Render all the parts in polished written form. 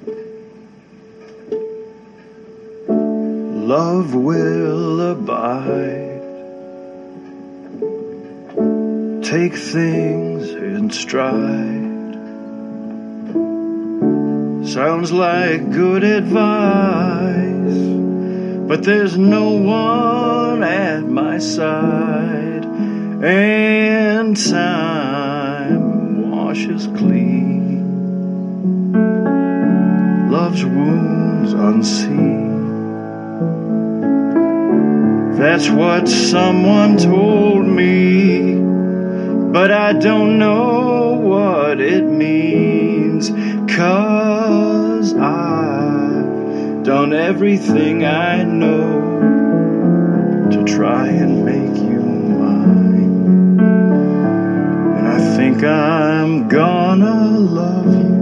Love will abide. Take things in stride. Sounds like good advice, but there's no one at my side, and time washes clean love's wounds unseen. That's what someone told me, but I don't know what it means, 'cause I've done everything I know to try and make you mine. And I think I'm gonna love you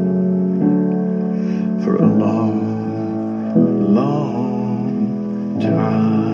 for a long, long time.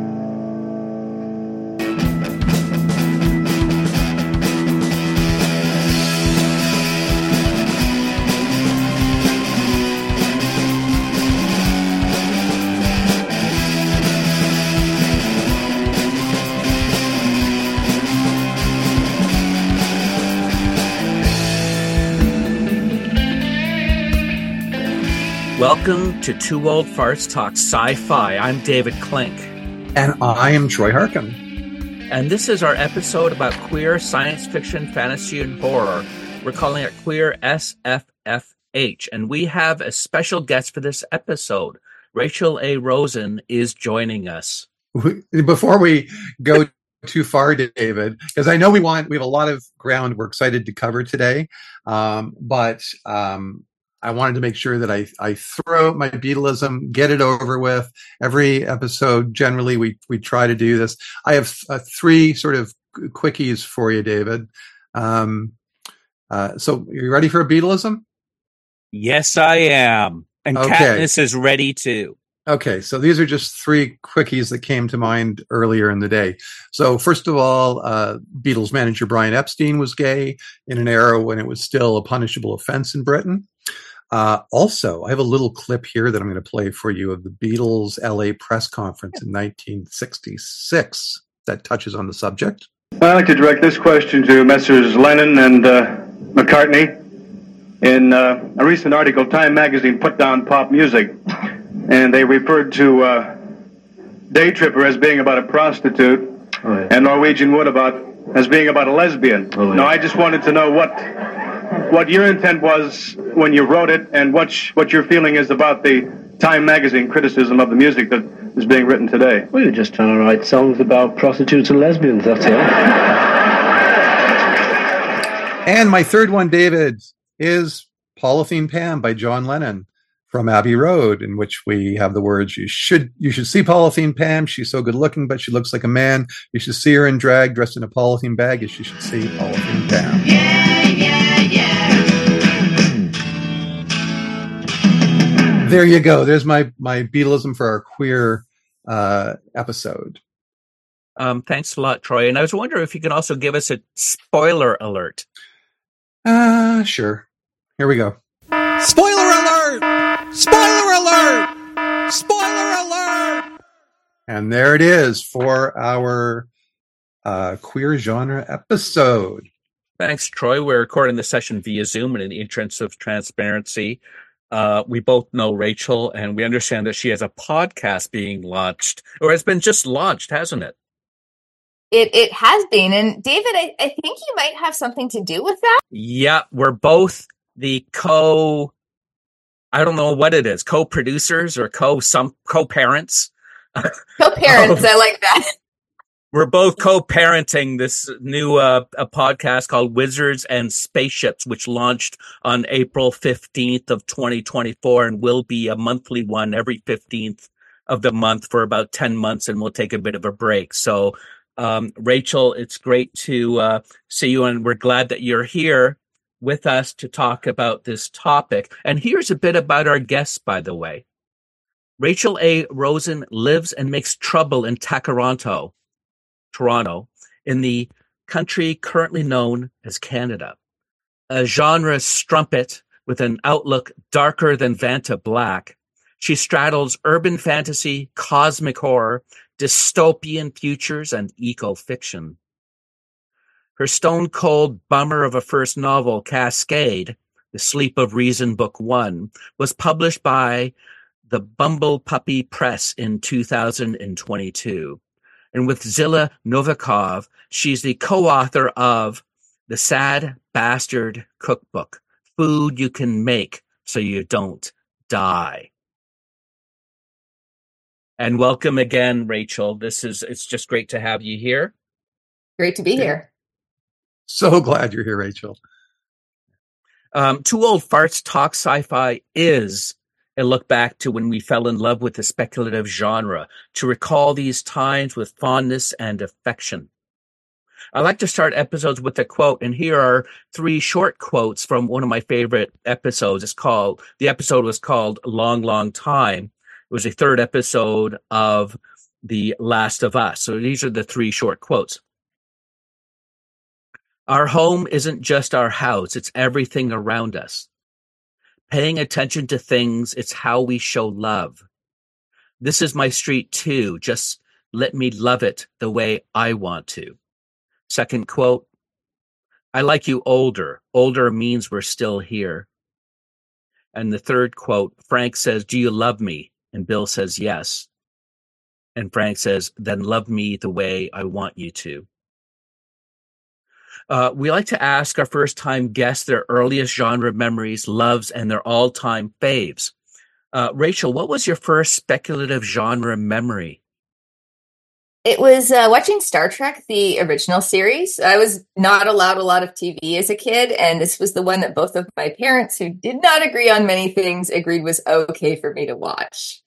Welcome to Two Old Farts Talk Sci-Fi. I'm David Klink. And I am Troy Harkin. And this is our episode about queer science fiction, fantasy, and horror. We're calling it Queer SFFH. And we have a special guest for this episode. Rachel A. Rosen is joining us. Before we go too far, David, because I know we have a lot of ground we're excited to cover today, but I wanted to make sure that I throw my Beatleism, get it over with. Every episode, generally, we try to do this. I have three sort of quickies for you, David. So are you ready for a Beatleism? Yes, I am. And okay. Katniss is ready too. Okay, so these are just three quickies that came to mind earlier in the day. So first of all, Beatles manager Brian Epstein was gay in an era when it was still a punishable offense in Britain. Also, I have a little clip here that I'm going to play for you of the Beatles' LA press conference in 1966 that touches on the subject. I'd like to direct this question to Messrs. Lennon and McCartney. In a recent article, Time magazine put down pop music, and they referred to Day Tripper as being about a prostitute, and Norwegian Wood as being about a lesbian. Now, I just wanted to know what your intent was when you wrote it, and what your feeling is about the Time magazine criticism of the music that is being written today. We were just trying to write songs about prostitutes and lesbians, that's all. And my third one, David, is Polythene Pam by John Lennon from Abbey Road, in which we have the words, you should see Polythene Pam. She's so good looking, but she looks like a man. You should see her in drag, dressed in a polythene bag, as you should see Polythene Pam. Yeah, yeah, yeah. There you go. There's my Beatleism for our queer episode. Thanks a lot, Troy. And I was wondering if you can also give us a spoiler alert. Sure. Here we go. Spoiler alert! Spoiler alert! Spoiler alert! And there it is for our queer genre episode. Thanks, Troy. We're recording the session via Zoom and in the interest of transparency. We both know Rachel, and we understand that she has a podcast being launched, or has been just launched, hasn't it? It has been. And David, I think you might have something to do with that. Yeah, we're both the I don't know what it is, co-producers or co-parents. Co-parents, I like that. We're both co-parenting this new a podcast called Wizards and Spaceships, which launched on April 15th of 2024 and will be a monthly one every 15th of the month for about 10 months, and we'll take a bit of a break. So, Rachel, it's great to see you, and we're glad that you're here with us to talk about this topic. And here's a bit about our guests, by the way. Rachel A. Rosen lives and makes trouble in Toronto, in the country currently known as Canada. A genre strumpet With an outlook darker than Vanta Black, she straddles urban fantasy, cosmic horror, dystopian futures, and eco-fiction. Her stone-cold bummer of a first novel, Cascade, The Sleep of Reason Book 1, was published by the Bumble Puppy Press in 2022. And with Zilla Novikov, she's the co-author of The Sad Bastard Cookbook, Food You Can Make So You Don't Die. And welcome again, Rachel. It's just great to have you here. Great to be here. So glad you're here, Rachel. Two Old Farts Talk Sci-Fi is a look back to when we fell in love with the speculative genre, to recall these times with fondness and affection. I like to start episodes with a quote, and here are 3 short quotes from one of my favorite episodes. The episode was called Long, Long Time. It was the 3rd episode of The Last of Us. So these are the 3 short quotes. Our home isn't just our house, it's everything around us. Paying attention to things, it's how we show love. This is my street too, just let me love it the way I want to. Second quote, I like you older. Older means we're still here. And the 3rd quote, Frank says, do you love me? And Bill says, yes. And Frank says, then love me the way I want you to. We like to ask our first-time guests their earliest genre memories, loves, and their all-time faves. Rachel, what was your first speculative genre memory? It was watching Star Trek, the original series. I was not allowed a lot of TV as a kid, and this was the one that both of my parents, who did not agree on many things, agreed was okay for me to watch.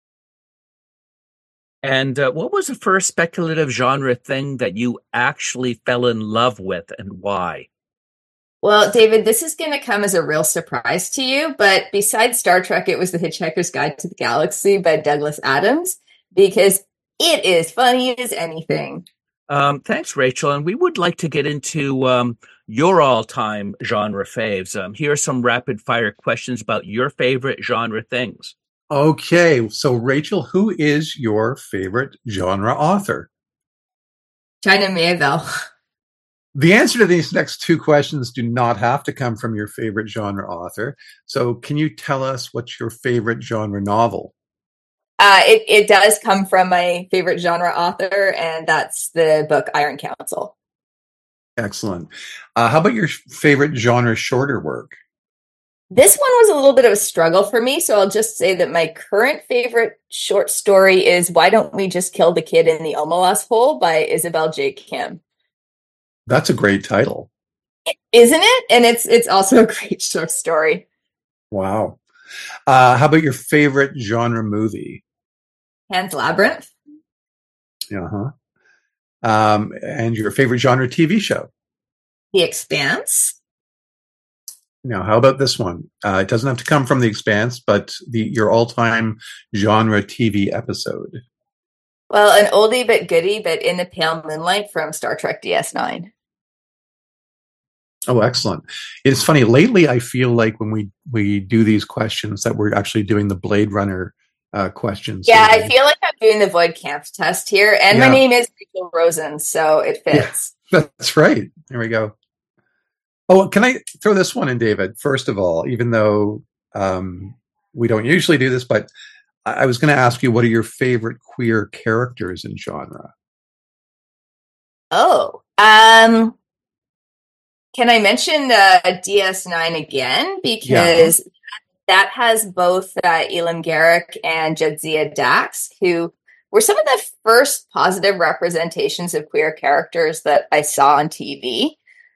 And what was the first speculative genre thing that you actually fell in love with, and why? Well, David, this is going to come as a real surprise to you, but besides Star Trek, it was The Hitchhiker's Guide to the Galaxy by Douglas Adams, because it is funny as anything. Thanks, Rachel. And we would like to get into your all-time genre faves. Here are some rapid-fire questions about your favorite genre things. Okay, so Rachel, who is your favorite genre author? China Miéville. The answer to these next 2 questions do not have to come from your favorite genre author. So can you tell us what's your favorite genre novel? It does come from my favorite genre author, and that's the book Iron Council. Excellent. How about your favorite genre shorter work? This one was a little bit of a struggle for me, so I'll just say that my current favorite short story is Why Don't We Just Kill the Kid in the Omelas Hole by Isabel J. Kim. That's a great title. Isn't it? And it's also a great short story. Wow. How about your favorite genre movie? Pan's Labyrinth. Uh-huh. And your favorite genre TV show? The Expanse. Now, how about this one? It doesn't have to come from The Expanse, but your all-time genre TV episode. Well, an oldie but goodie, but In the Pale Moonlight from Star Trek DS9. Oh, excellent. It's funny. Lately, I feel like when we do these questions that we're actually doing the Blade Runner questions. Yeah, I feel like I'm doing the Void Camp test here. And my name is Rachel Rosen, so it fits. Yeah, that's right. There we go. Oh, can I throw this one in, David? First of all, even though we don't usually do this, but I was going to ask you, what are your favorite queer characters in genre? Oh, can I mention DS9 again? Because that has both Elam Garak and Jadzia Dax, who were some of the first positive representations of queer characters that I saw on TV.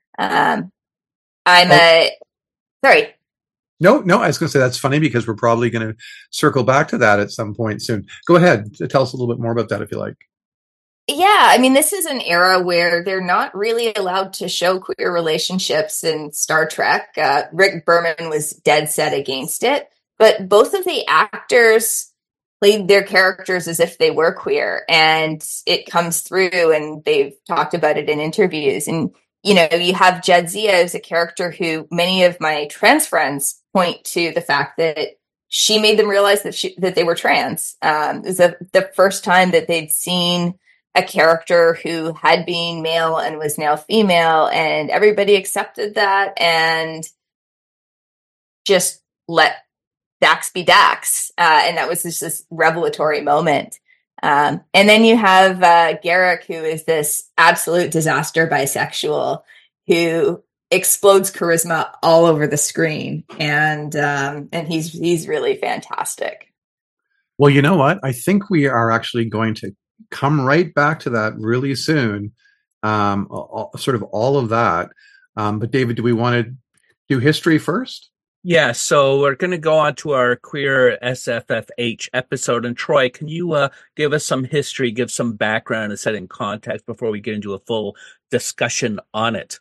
Sorry. No, I was going to say that's funny because we're probably going to circle back to that at some point soon. Go ahead. Tell us a little bit more about that if you like. Yeah, I mean, this is an era where they're not really allowed to show queer relationships in Star Trek. Rick Berman was dead set against it, but both of the actors played their characters as if they were queer, and it comes through, and they've talked about it in interviews. And you have Jadzia as a character who many of my trans friends point to the fact that she made them realize that they were trans. It was the first time that they'd seen a character who had been male and was now female, and everybody accepted that and just let Dax be Dax. And that was just this revelatory moment. And then you have Garak, who is this absolute disaster bisexual who explodes charisma all over the screen, and he's really fantastic. Well, you know what? I think we are actually going to come right back to that really soon. Sort of all of that. But David, do we want to do history first? Yeah, so we're going to go on to our Queer SFFH episode. And Troy, can you give us some history, give some background and set in context before we get into a full discussion on it?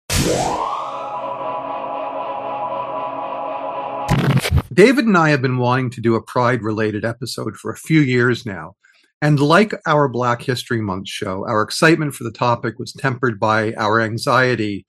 David and I have been wanting to do a Pride-related episode for a few years now. And like our Black History Month show, our excitement for the topic was tempered by our anxiety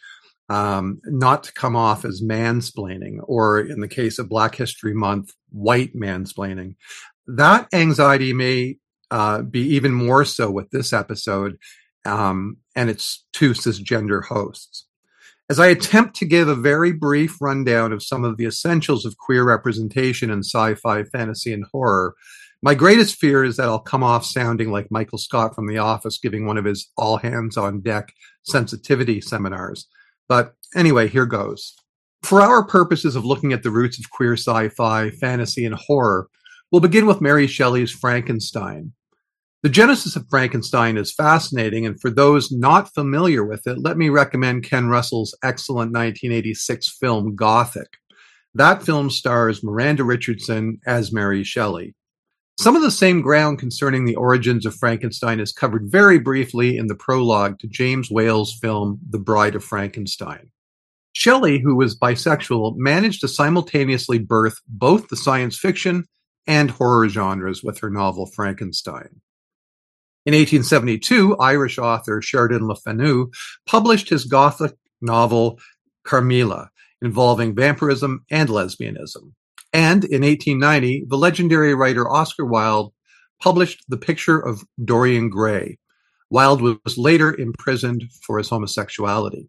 not to come off as mansplaining, or in the case of Black History Month, white mansplaining. That anxiety may be even more so with this episode and its two cisgender hosts. As I attempt to give a very brief rundown of some of the essentials of queer representation in sci-fi, fantasy, and horror, my greatest fear is that I'll come off sounding like Michael Scott from The Office giving one of his all-hands-on-deck sensitivity seminars. But anyway, here goes. For our purposes of looking at the roots of queer sci-fi, fantasy, and horror, we'll begin with Mary Shelley's Frankenstein. The genesis of Frankenstein is fascinating, and for those not familiar with it, let me recommend Ken Russell's excellent 1986 film Gothic. That film stars Miranda Richardson as Mary Shelley. Some of the same ground concerning the origins of Frankenstein is covered very briefly in the prologue to James Whale's film The Bride of Frankenstein. Shelley, who was bisexual, managed to simultaneously birth both the science fiction and horror genres with her novel Frankenstein. In 1872, Irish author Sheridan Le Fanu published his Gothic novel Carmilla, involving vampirism and lesbianism. And in 1890, the legendary writer Oscar Wilde published The Picture of Dorian Gray. Wilde was later imprisoned for his homosexuality.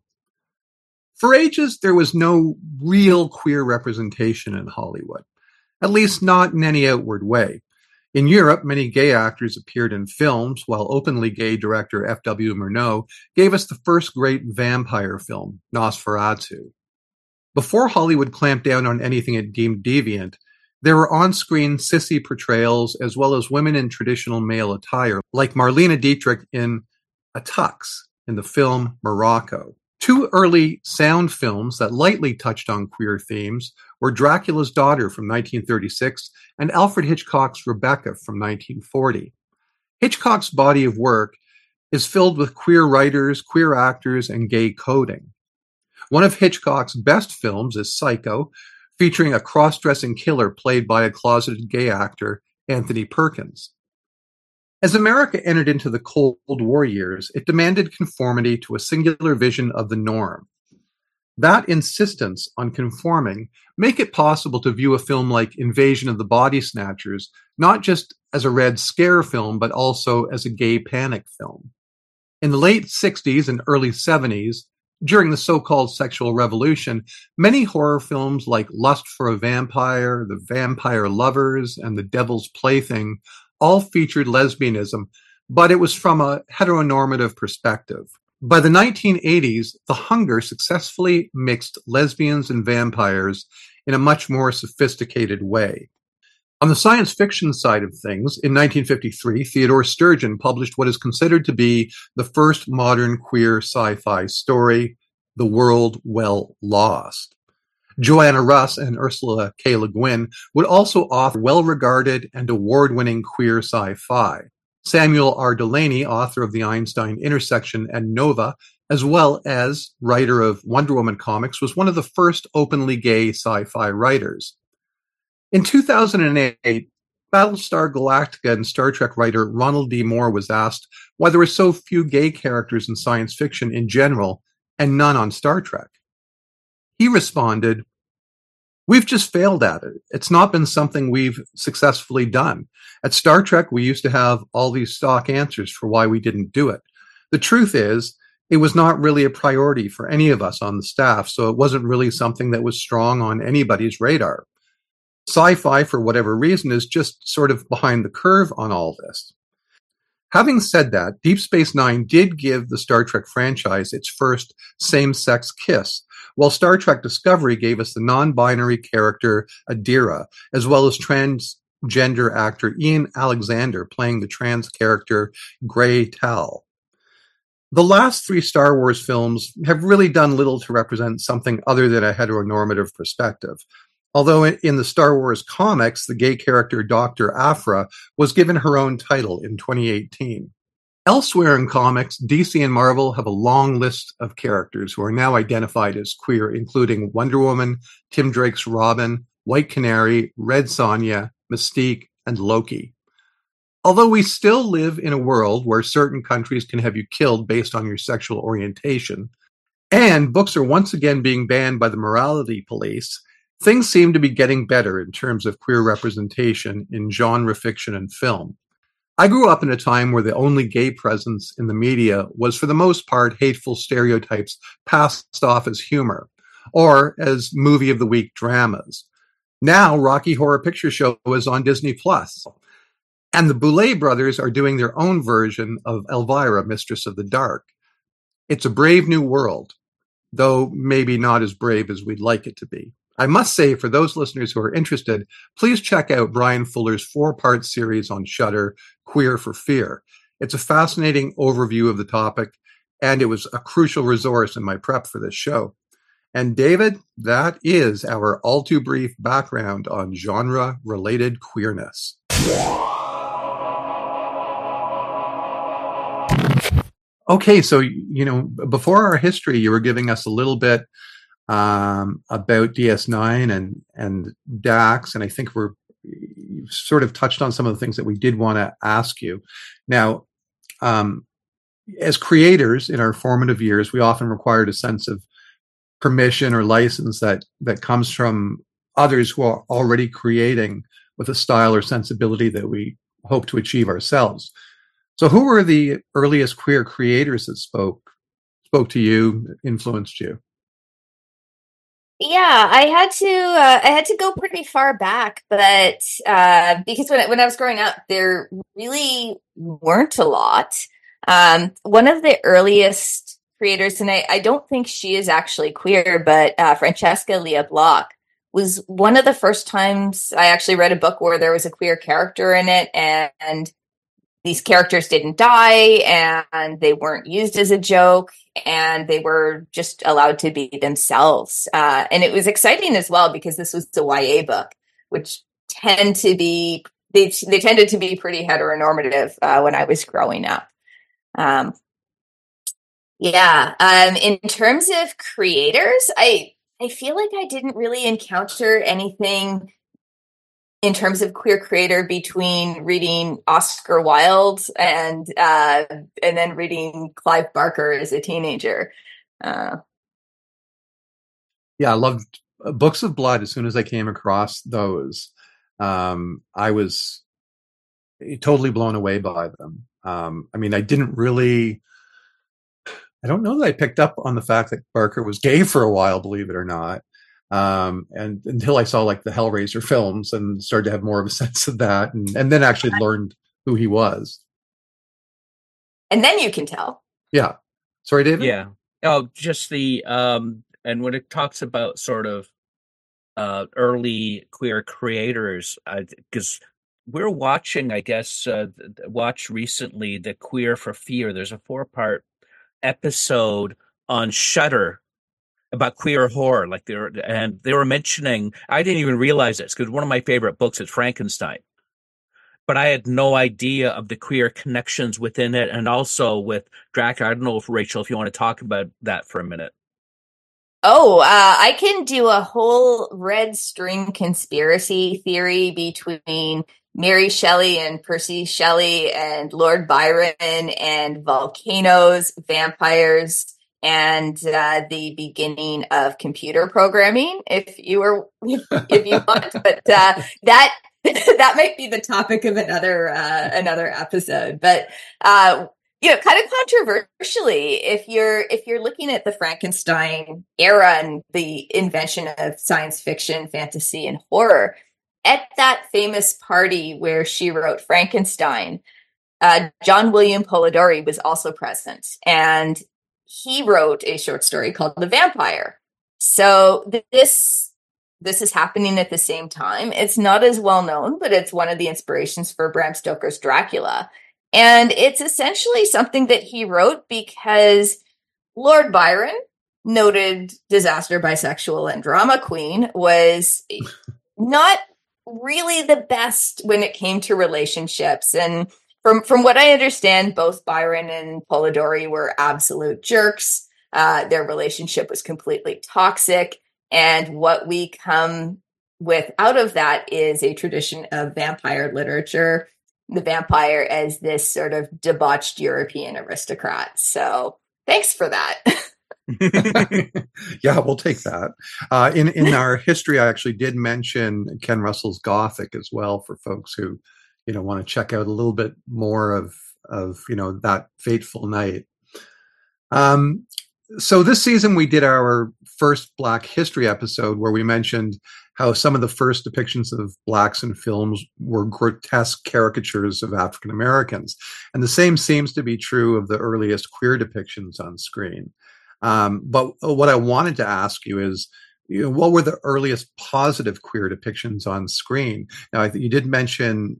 For ages, there was no real queer representation in Hollywood, at least not in any outward way. In Europe, many gay actors appeared in films, while openly gay director F.W. Murnau gave us the first great vampire film, Nosferatu. Before Hollywood clamped down on anything it deemed deviant, there were on-screen sissy portrayals as well as women in traditional male attire, like Marlene Dietrich in A Tux in the film Morocco. Two early sound films that lightly touched on queer themes were Dracula's Daughter from 1936 and Alfred Hitchcock's Rebecca from 1940. Hitchcock's body of work is filled with queer writers, queer actors, and gay coding. One of Hitchcock's best films is Psycho, featuring a cross-dressing killer played by a closeted gay actor, Anthony Perkins. As America entered into the Cold War years, it demanded conformity to a singular vision of the norm. That insistence on conforming make it possible to view a film like Invasion of the Body Snatchers not just as a Red Scare film, but also as a gay panic film. In the late 60s and early 70s, during the so-called sexual revolution, many horror films like Lust for a Vampire, The Vampire Lovers, and The Devil's Plaything all featured lesbianism, but it was from a heteronormative perspective. By the 1980s, The Hunger successfully mixed lesbians and vampires in a much more sophisticated way. On the science fiction side of things, in 1953, Theodore Sturgeon published what is considered to be the first modern queer sci-fi story, The World Well Lost. Joanna Russ and Ursula K. Le Guin would also author well-regarded and award-winning queer sci-fi. Samuel R. Delany, author of the Einstein Intersection and Nova, as well as writer of Wonder Woman comics, was one of the first openly gay sci-fi writers. In 2008, Battlestar Galactica and Star Trek writer Ronald D. Moore was asked why there were so few gay characters in science fiction in general and none on Star Trek. He responded, "We've just failed at it. It's not been something we've successfully done. At Star Trek, we used to have all these stock answers for why we didn't do it. The truth is, it was not really a priority for any of us on the staff, so it wasn't really something that was strong on anybody's radar. Sci-fi, for whatever reason, is just sort of behind the curve on all this." Having said that, Deep Space Nine did give the Star Trek franchise its first same-sex kiss, while Star Trek Discovery gave us the non-binary character Adira, as well as transgender actor Ian Alexander playing the trans character Gray Tal. The last 3 Star Wars films have really done little to represent something other than a heteronormative perspective. Although in the Star Wars comics, the gay character Dr. Aphra was given her own title in 2018. Elsewhere in comics, DC and Marvel have a long list of characters who are now identified as queer, including Wonder Woman, Tim Drake's Robin, White Canary, Red Sonja, Mystique, and Loki. Although we still live in a world where certain countries can have you killed based on your sexual orientation, and books are once again being banned by the morality police, things seem to be getting better in terms of queer representation in genre fiction and film. I grew up in a time where the only gay presence in the media was, for the most part, hateful stereotypes passed off as humor or as movie of the week dramas. Now, Rocky Horror Picture Show is on Disney Plus, and the Boulet brothers are doing their own version of Elvira, Mistress of the Dark. It's a brave new world, though maybe not as brave as we'd like it to be. I must say, for those listeners who are interested, please check out Brian Fuller's 4-part series on Shudder, Queer for Fear. It's a fascinating overview of the topic, and it was a crucial resource in my prep for this show. And David, that is our all too brief background on genre-related queerness. Okay, so, before our history, you were giving us a little bit about DS9 and Dax, and I think you've sort of touched on some of the things that we did want to ask you. Now, as creators in our formative years, we often required a sense of permission or license that comes from others who are already creating with a style or sensibility that we hope to achieve ourselves. So who were the earliest queer creators that spoke to you, influenced you? Yeah, I had to go pretty far back, but because when I was growing up, there really weren't a lot. One of the earliest creators, and I don't think she is actually queer, but Francesca Lia Block was one of the first times I actually read a book where there was a queer character in it, and these characters didn't die, and they weren't used as a joke, and they were just allowed to be themselves. And it was exciting as well because this was a YA book, which tended to be pretty heteronormative when I was growing up. In terms of creators, I feel like I didn't really encounter anything in terms of queer creator between reading Oscar Wilde and then reading Clive Barker as a teenager. Yeah, I loved Books of Blood. As soon as I came across those, I was totally blown away by them. I don't know that I picked up on the fact that Barker was gay for a while, believe it or not. And until I saw like the Hellraiser films and started to have more of a sense of that, and then actually learned who he was. And then you can tell. Yeah. Sorry, David? Yeah. Oh, just the, and when it talks about sort of early queer creators, because we're watching, I guess, watched recently the Queer for Fear. There's a 4-part episode on Shudder about queer horror. Like they were mentioning, I didn't even realize this because one of my favorite books is Frankenstein, but I had no idea of the queer connections within it, and also with Dracula. I don't know if Rachel, if you want to talk about that for a minute. Oh, I can do a whole red string conspiracy theory between Mary Shelley and Percy Shelley and Lord Byron and volcanoes, vampires, and the beginning of computer programming, if you want. But that that might be the topic of another episode. But kind of controversially, if you're looking at the Frankenstein era and the invention of science fiction, fantasy, and horror, at that famous party where she wrote Frankenstein, John William Polidori was also present, and he wrote a short story called The Vampire. So this is happening at the same time. It's not as well known, but it's one of the inspirations for Bram Stoker's Dracula. And it's essentially something that he wrote because Lord Byron, noted disaster bisexual and drama queen, was not really the best when it came to relationships. And from what I understand, both Byron and Polidori were absolute jerks. Their relationship was completely toxic. And what we come with out of that is a tradition of vampire literature, the vampire as this sort of debauched European aristocrat. So thanks for that. Yeah, we'll take that. In our history, I actually did mention Ken Russell's Gothic as well for folks who, want to check out a little bit more of that fateful night. So this season we did our first Black History episode where we mentioned how some of the first depictions of Blacks in films were grotesque caricatures of African Americans. And the same seems to be true of the earliest queer depictions on screen. But what I wanted to ask you is, what were the earliest positive queer depictions on screen? Now, you did mention,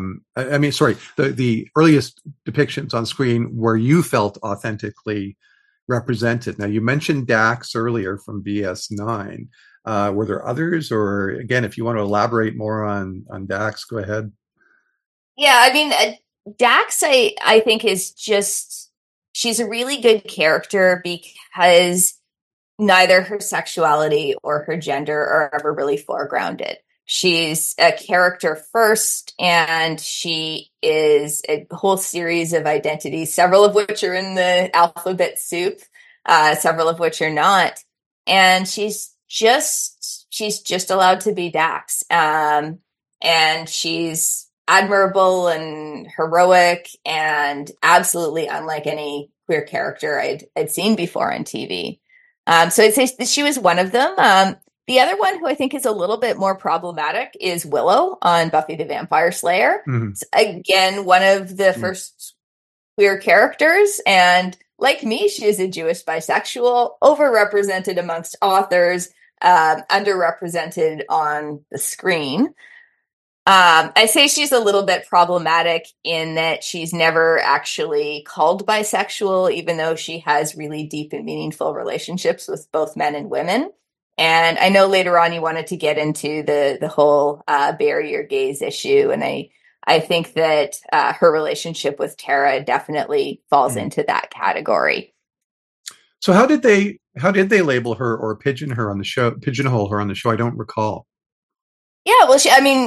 the earliest depictions on screen where you felt authentically represented. Now, you mentioned Dax earlier from BS9. Were there others? Or again, if you want to elaborate more on Dax, go ahead. Yeah, I mean, Dax, I think is just, she's a really good character because neither her sexuality or her gender are ever really foregrounded. She's a character first, and she is a whole series of identities, several of which are in the alphabet soup, several of which are not. And she's just allowed to be Dax. And she's admirable and heroic and absolutely unlike any queer character I'd seen before on TV. So I'd say she was one of them. The other one who I think is a little bit more problematic is Willow on Buffy the Vampire Slayer. Mm-hmm. Again, one of the first queer characters. And like me, she is a Jewish bisexual, overrepresented amongst authors, underrepresented on the screen. I say she's a little bit problematic in that she's never actually called bisexual, even though she has really deep and meaningful relationships with both men and women. And I know later on you wanted to get into the whole bury your gays issue. And I think that her relationship with Tara definitely falls into that category. So how did they label her or pigeonhole her on the show? I don't recall. Yeah, well,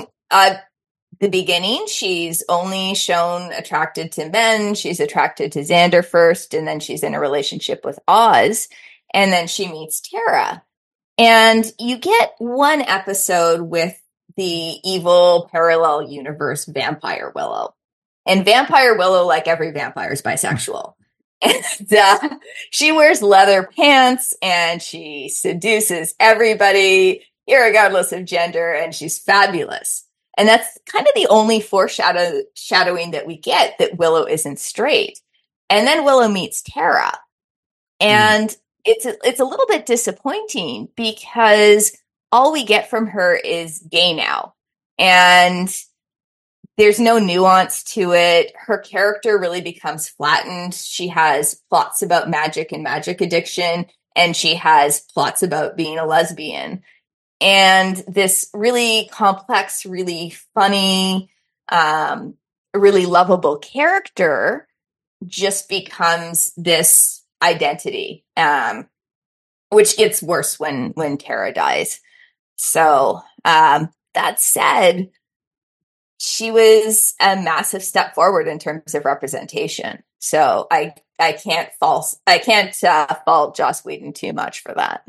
the beginning, she's only shown attracted to men. She's attracted to Xander first, and then she's in a relationship with Oz, and then she meets Tara. And you get one episode with the evil parallel universe Vampire Willow. And Vampire Willow, like every vampire, is bisexual. And she wears leather pants, and she seduces everybody, irregardless of gender, and she's fabulous. And that's kind of the only foreshadowing that we get, that Willow isn't straight. And then Willow meets Tara. And it's a little bit disappointing because all we get from her is gay now. And there's no nuance to it. Her character really becomes flattened. She has plots about magic and magic addiction, and she has plots about being a lesbian. And this really complex, really funny, really lovable character just becomes this identity, which gets worse when Tara dies. So that said, she was a massive step forward in terms of representation. So I can't fault Joss Whedon too much for that.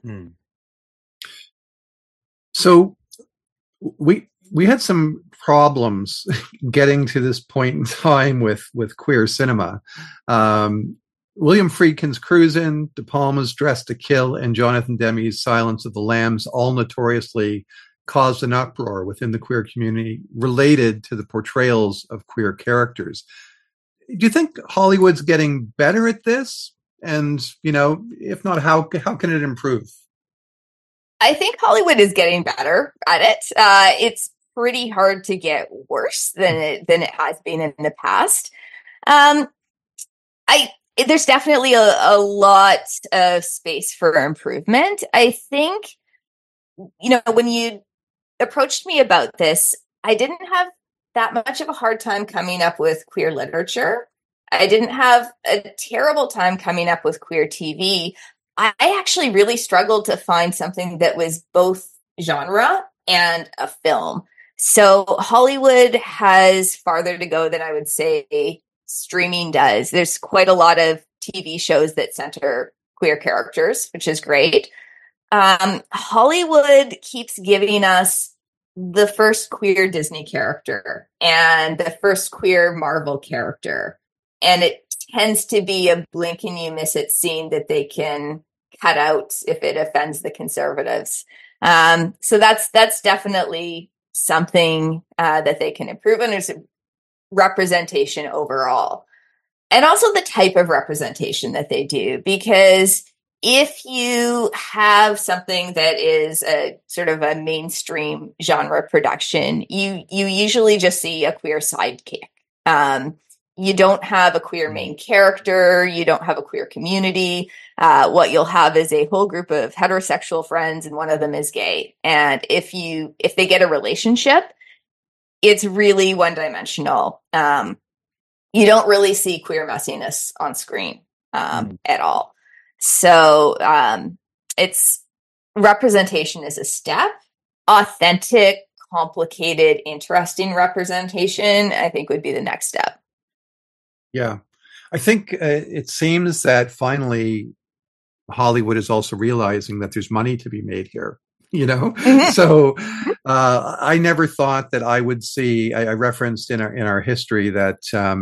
So we had some problems getting to this point in time with queer cinema. William Friedkin's Cruisin', De Palma's Dressed to Kill, and Jonathan Demme's Silence of the Lambs all notoriously caused an uproar within the queer community related to the portrayals of queer characters. Do you think Hollywood's getting better at this? And, if not, how can it improve? I think Hollywood is getting better at it. It's pretty hard to get worse than it has been in the past. There's definitely a lot of space for improvement. I think, when you approached me about this, I didn't have that much of a hard time coming up with queer literature. I didn't have a terrible time coming up with queer TV. I actually really struggled to find something that was both genre and a film. So Hollywood has farther to go than I would say streaming does. There's quite a lot of TV shows that center queer characters, which is great. Hollywood keeps giving us the first queer Disney character and the first queer Marvel character. And it tends to be a blink and you miss it scene that they can cut out if it offends the conservatives. So that's definitely something that they can improve on. There's representation overall. And also the type of representation that they do, because if you have something that is a sort of a mainstream genre production, you usually just see a queer sidekick. You don't have a queer main character. You don't have a queer community. What you'll have is a whole group of heterosexual friends, and one of them is gay. And if they get a relationship, it's really one-dimensional. You don't really see queer messiness on screen at all. So it's representation is a step. Authentic, complicated, interesting representation, I think, would be the next step. Yeah. I think it seems that finally Hollywood is also realizing that there's money to be made here, So I never thought that I would see, I referenced in our history that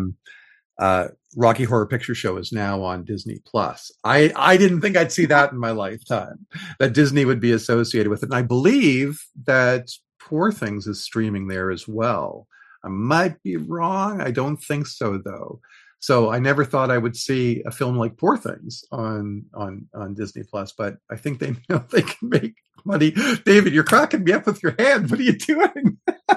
Rocky Horror Picture Show is now on Disney Plus. I didn't think I'd see that in my lifetime, that Disney would be associated with it. And I believe that Poor Things is streaming there as well. I might be wrong. I don't think so, though. So I never thought I would see a film like Poor Things on Disney Plus, but I think they know they can make money. David, you're cracking me up with your hand. What are you doing?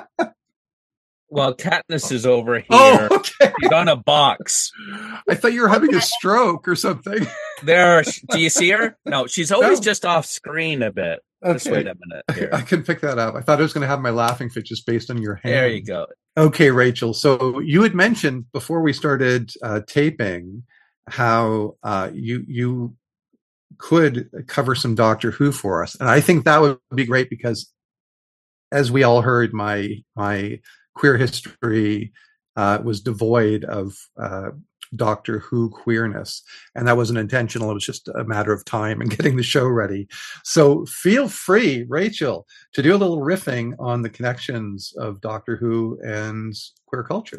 Well, Katniss is over here. Oh, okay. She's on a box. I thought you were having a stroke or something. Do you see her? No, she's always just off screen a bit. Okay. Just wait a minute here. I can pick that up. I thought I was going to have my laughing fit just based on your hand. There you go. Okay, Rachel. So you had mentioned before we started taping how you could cover some Doctor Who for us, and I think that would be great because, as we all heard, my queer history was devoid of Doctor Who queerness, and that wasn't intentional. It was just a matter of time and getting the show ready. So feel free, Rachel, to do a little riffing on the connections of Doctor Who and queer culture.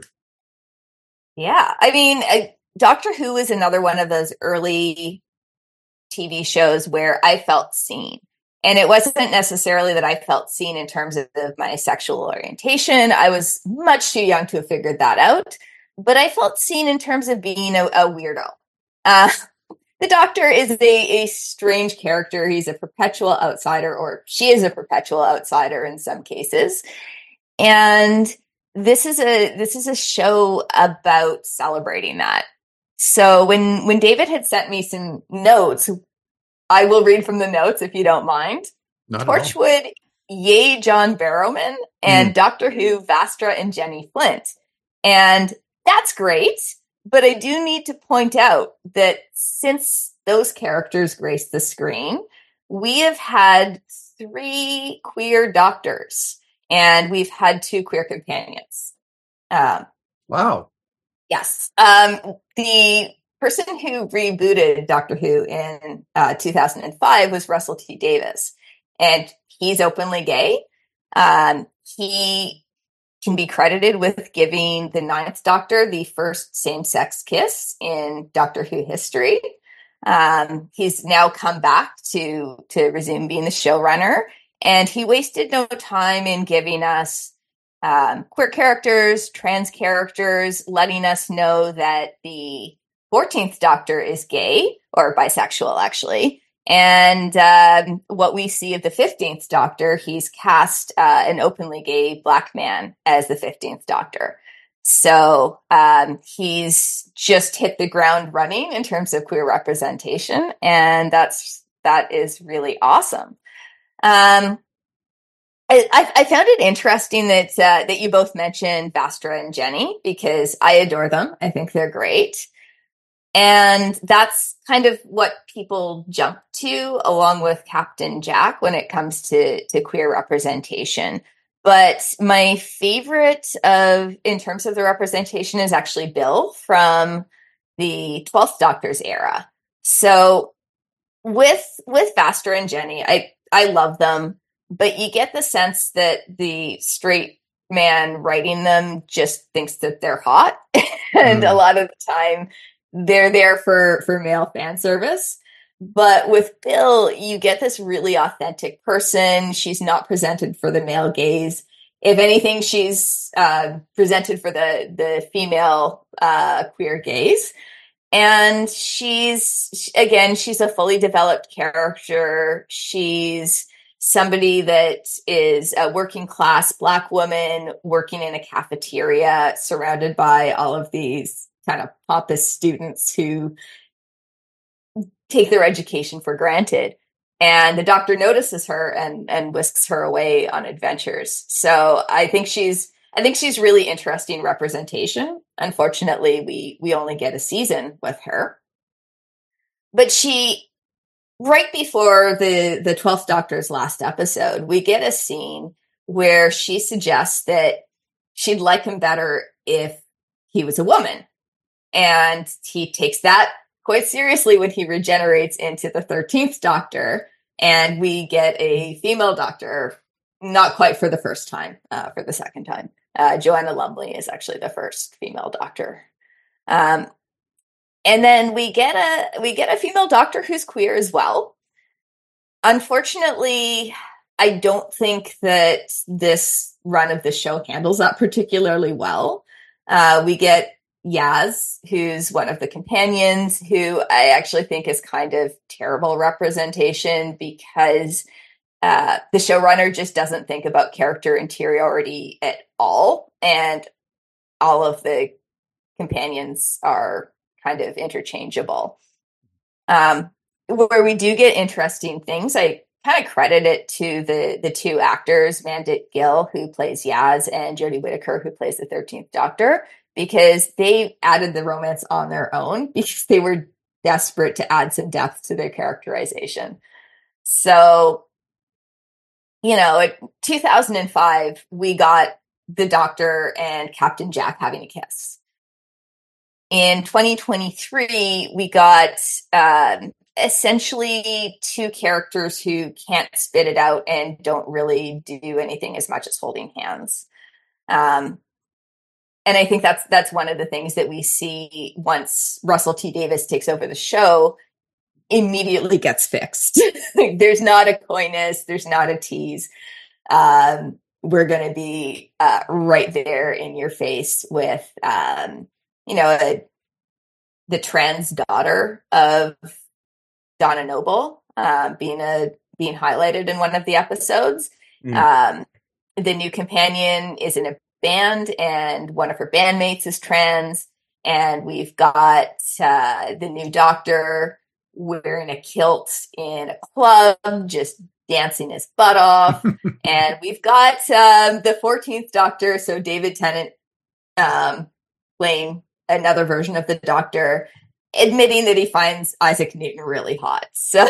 Yeah, I mean, Doctor Who is another one of those early TV shows where I felt seen. And it wasn't necessarily that I felt seen in terms of my sexual orientation. I was much too young to have figured that out. But I felt seen in terms of being a weirdo. The Doctor is a strange character. He's a perpetual outsider, or she is a perpetual outsider in some cases. And this is a show about celebrating that. So when David had sent me some notes, I will read from the notes if you don't mind. Torchwood, yay John Barrowman, and Doctor Who, Vastra and Jenny Flint. And that's great, but I do need to point out that since those characters graced the screen, we have had 3 queer doctors, and we've had 2 queer companions. Wow. Yes. The person who rebooted Doctor Who in 2005 was Russell T Davies, and he's openly gay. He can be credited with giving the Ninth Doctor the first same-sex kiss in Doctor Who history. He's now come back to resume being the showrunner, and he wasted no time in giving us queer characters, trans characters, letting us know that the 14th Doctor is gay, or bisexual, actually. And what we see of the 15th Doctor, he's cast an openly gay Black man as the 15th Doctor. So he's just hit the ground running in terms of queer representation, and that is really awesome. I found it interesting that you both mentioned Vastra and Jenny, because I adore them. I think they're great. And that's kind of what people jump to, along with Captain Jack, when it comes to queer representation. But my favorite in terms of the representation is actually Bill from the 12th Doctor's era. So with Vastra and Jenny, I love them, but you get the sense that the straight man writing them just thinks that they're hot. And a lot of the time they're there for male fan service. But with Bill, you get this really authentic person. She's not presented for the male gaze. If anything, she's presented for the female queer gaze. And she's a fully developed character. She's somebody that is a working class Black woman working in a cafeteria, surrounded by all of these kind of pompous students who take their education for granted. And the Doctor notices her and whisks her away on adventures. So I think she's really interesting representation. Unfortunately, we only get a season with her. But right before the 12th Doctor's last episode, we get a scene where she suggests that she'd like him better if he was a woman. And he takes that quite seriously when he regenerates into the 13th Doctor, and we get a female Doctor, not quite for the first time, for the second time. Joanna Lumley is actually the first female Doctor. And then we get a female Doctor who's queer as well. Unfortunately, I don't think that this run of the show handles that particularly well. We get Yaz, who's one of the companions, who I actually think is kind of terrible representation, because the showrunner just doesn't think about character interiority at all, and all of the companions are kind of interchangeable. Where we do get interesting things, I kind of credit it to the two actors, Mandit Gill, who plays Yaz, and Jodie Whittaker, who plays the 13th Doctor, because they added the romance on their own because they were desperate to add some depth to their characterization. So, in 2005, we got the Doctor and Captain Jack having a kiss. In 2023, we got essentially two characters who can't spit it out and don't really do anything as much as holding hands. And I think that's one of the things that we see once Russell T Davies takes over the show, immediately gets fixed. There's not a coyness, there's not a tease. We're going to be right there in your face with, the trans daughter of Donna Noble being highlighted in one of the episodes. The new companion is in a band, and one of her bandmates is trans, and we've got the new Doctor wearing a kilt in a club, just dancing his butt off. And we've got the 14th Doctor, so David Tennant, playing another version of the Doctor, admitting that he finds Isaac Newton really hot. So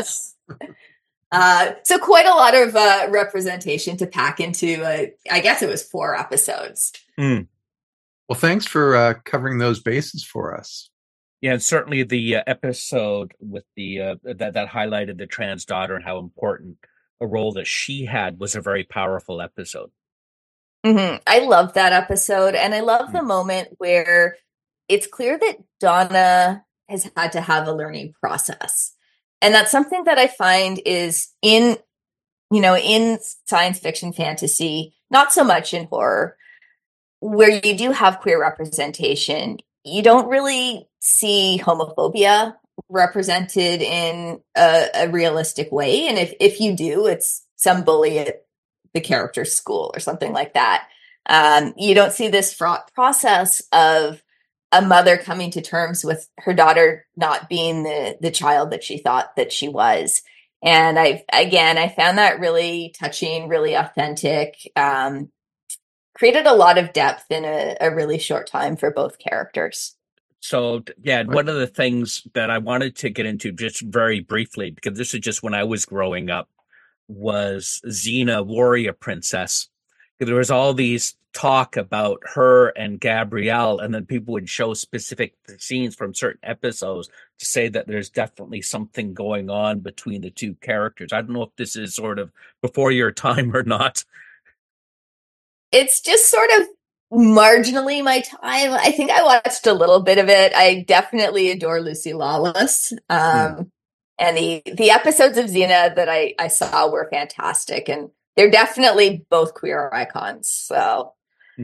quite a lot of representation to pack into, I guess it was 4 episodes. Well, thanks for covering those bases for us. Yeah, and certainly the episode with the that highlighted the trans daughter and how important a role that she had was a very powerful episode. I love that episode, and I love the moment where it's clear that Donna has had to have a learning process. And that's something that I find is in science fiction fantasy, not so much in horror, where you do have queer representation. You don't really see homophobia represented in a realistic way. And if you do, it's some bully at the character's school or something like that. You don't see this fraught process of a mother coming to terms with her daughter not being the child that she thought that she was. And I found that really touching, really authentic, created a lot of depth in a really short time for both characters. So, yeah, one of the things that I wanted to get into just very briefly, because this is just when I was growing up, was Xena, Warrior Princess. There was all these talk about her and Gabrielle, and then people would show specific scenes from certain episodes to say that there's definitely something going on between the two characters. I don't know if this is sort of before your time or not. It's just sort of marginally my time. I think I watched a little bit of it. I definitely adore Lucy Lawless. And the episodes of Xena that I saw were fantastic, and they're definitely both queer icons. So,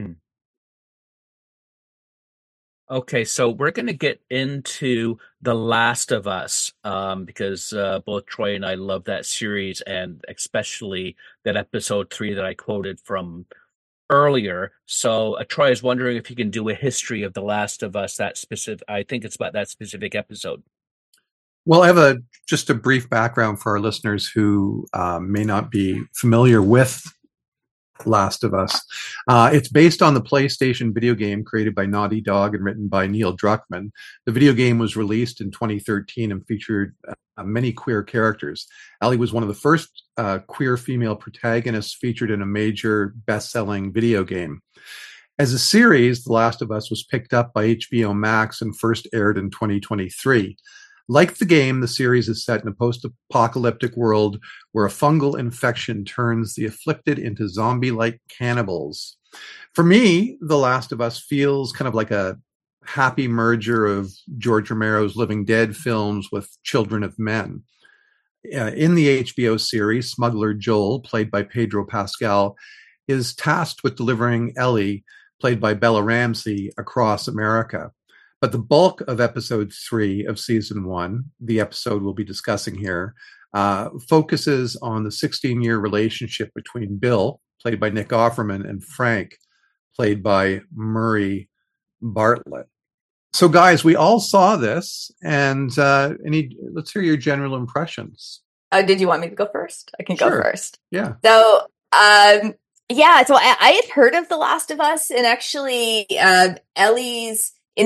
Okay, so we're going to get into The Last of Us because both Troy and I love that series, and especially that episode 3 that I quoted from earlier. So Troy is wondering if you can do a history of The Last of Us. That specific, I think it's about that specific episode. Well, I have just a brief background for our listeners who may not be familiar with Last of Us. It's based on the PlayStation video game created by Naughty Dog and written by Neil Druckmann. The video game was released in 2013 and featured many queer characters. Ellie was one of the first queer female protagonists featured in a major best-selling video game. As a series, The Last of Us was picked up by HBO Max and first aired in 2023. Like the game, the series is set in a post-apocalyptic world where a fungal infection turns the afflicted into zombie-like cannibals. For me, The Last of Us feels kind of like a happy merger of George Romero's Living Dead films with Children of Men. In the HBO series, smuggler Joel, played by Pedro Pascal, is tasked with delivering Ellie, played by Bella Ramsey, across America. But the bulk of episode 3 of season 1, the episode we'll be discussing here, focuses on the 16-year relationship between Bill, played by Nick Offerman, and Frank, played by Murray Bartlett. So, guys, we all saw this, and let's hear your general impressions. Did you want me to go first? I can go first. Yeah. So, so I had heard of The Last of Us, and actually, Ellie's in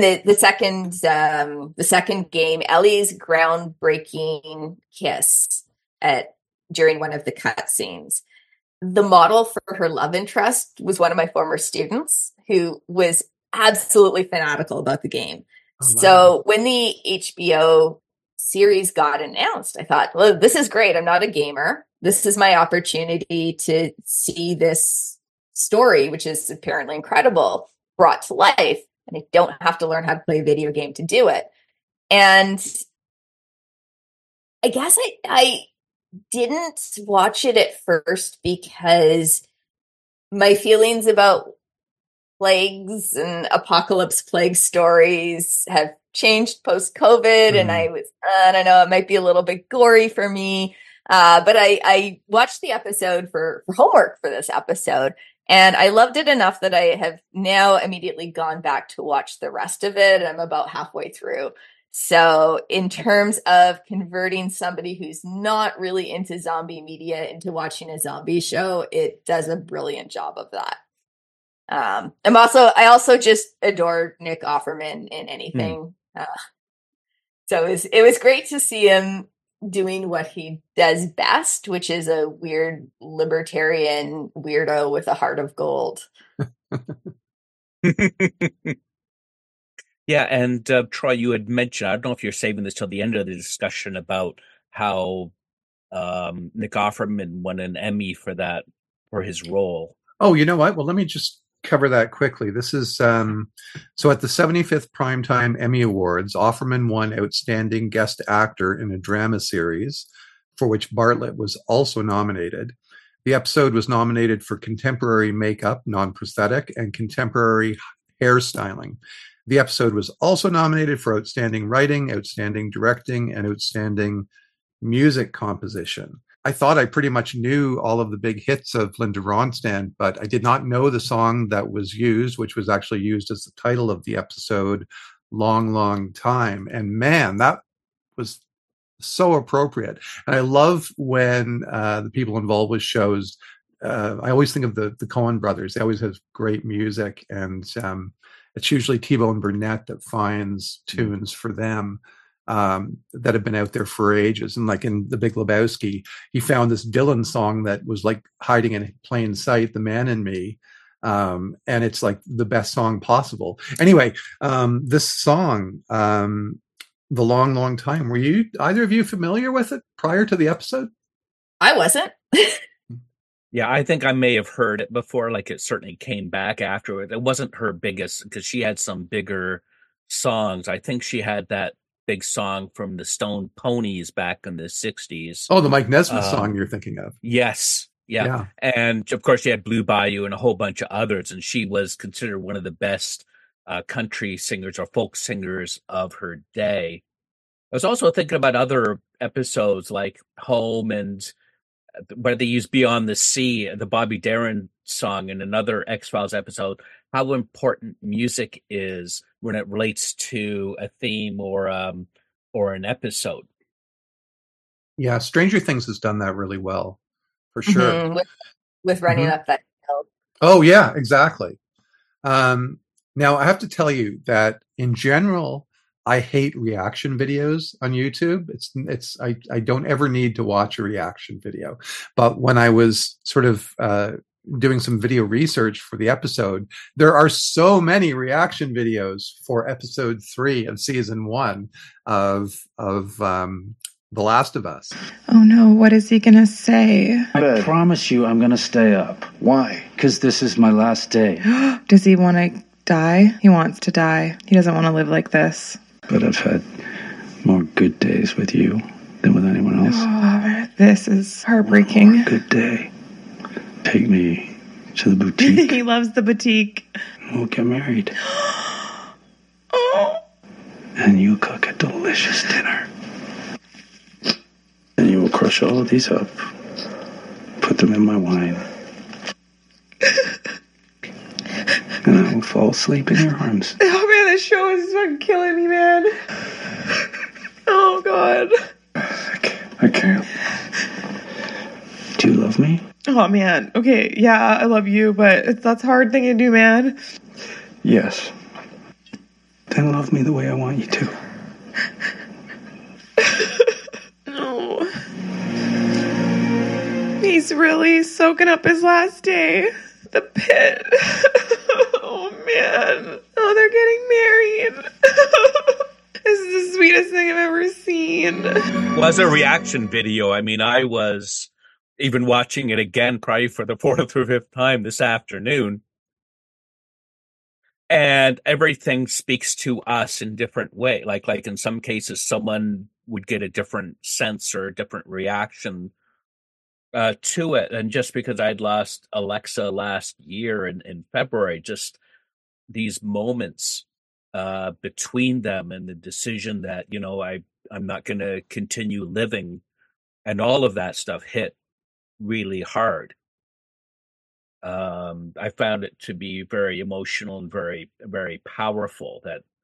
the second game, Ellie's groundbreaking kiss during one of the cutscenes. The model for her love interest was one of my former students who was absolutely fanatical about the game. Oh, wow. So when the HBO series got announced, I thought, well, this is great. I'm not a gamer. This is my opportunity to see this story, which is apparently incredible, brought to life. And I don't have to learn how to play a video game to do it. And I guess I didn't watch it at first because my feelings about plagues and apocalypse plague stories have changed post-COVID. And I don't know, it might be a little bit gory for me. But I watched the episode for homework for this episode. And I loved it enough that I have now immediately gone back to watch the rest of it. I'm about halfway through. So in terms of converting somebody who's not really into zombie media into watching a zombie show, it does a brilliant job of that. I also just adore Nick Offerman in anything. So it was great to see him doing what he does best, which is a weird libertarian weirdo with a heart of gold. Yeah, and Troy, you had mentioned, I don't know if you're saving this till the end of the discussion about how Nick Offerman won an Emmy for his role. Oh, you know what? Well, let me just cover that quickly. This is so at the 75th Primetime Emmy Awards, Offerman won Outstanding Guest Actor in a Drama Series, for which Bartlett was also nominated. The episode was nominated for Contemporary Makeup, Non-Prosthetic, and Contemporary Hairstyling. The episode was also nominated for Outstanding Writing, Outstanding Directing, and Outstanding Music Composition. I thought I pretty much knew all of the big hits of Linda Ronstadt, but I did not know the song that was used, which was actually used as the title of the episode, Long, Long Time. And man, that was so appropriate. And I love when the people involved with shows, I always think of the Coen brothers. They always have great music, and it's usually T-Bone Burnett that finds tunes for them that have been out there for ages. And like in The Big Lebowski, he found this Dylan song that was like hiding in plain sight, The Man in Me. And it's like the best song possible. Anyway, this song, The Long, Long Time, were you, either of you, familiar with it prior to the episode? I wasn't. Yeah, I think I may have heard it before. Like, it certainly came back afterward. It wasn't her biggest, because she had some bigger songs. I think she had that big song from the Stone Ponies back in the 60s. Oh, the Mike Nesmith song you're thinking of. Yes. Yeah. And of course, she had Blue Bayou and a whole bunch of others. And she was considered one of the best country singers or folk singers of her day. I was also thinking about other episodes like Home, and where they use Beyond the Sea, the Bobby Darin song in another X-Files episode, how important music is when it relates to a theme or an episode. Yeah, Stranger Things has done that really well, for sure. Mm-hmm. With running up that hill. Oh, yeah, exactly. Now, I have to tell you that in general, I hate reaction videos on YouTube. I don't ever need to watch a reaction video. But when I was sort of doing some video research for the episode, there are so many reaction videos for episode 3 of season 1 of The Last of Us. Oh no, what is he gonna say? I promise you I'm gonna stay up. Why? Because this is my last day. Does he want to die? He wants to die. He doesn't want to live like this. But I've had more good days with you than with anyone else. Oh, this is heartbreaking. One more good day. Take me to the boutique. He loves the boutique. We'll get married. Oh. And you'll cook a delicious dinner. And you will crush all of these up, put them in my wine, and I will fall asleep in your arms. Oh man, this show is fucking killing me, man. Oh God. I can't. Do you love me? Oh man. Okay, yeah, I love you, but that's a hard thing to do, man. Yes. Then love me the way I want you to. No. He's really soaking up his last day. The pit. Oh man. Oh, they're getting married. This is the sweetest thing I've ever seen. Was a reaction video. I mean, I was even watching it again probably for the 4th or 5th time this afternoon. And everything speaks to us in different way. Like in some cases, someone would get a different sense or a different reaction to it. And just because I'd lost Alexa last year in February, just these moments between them and the decision that, I'm not going to continue living, and all of that stuff hit really hard. I found it to be very emotional and very, very powerful.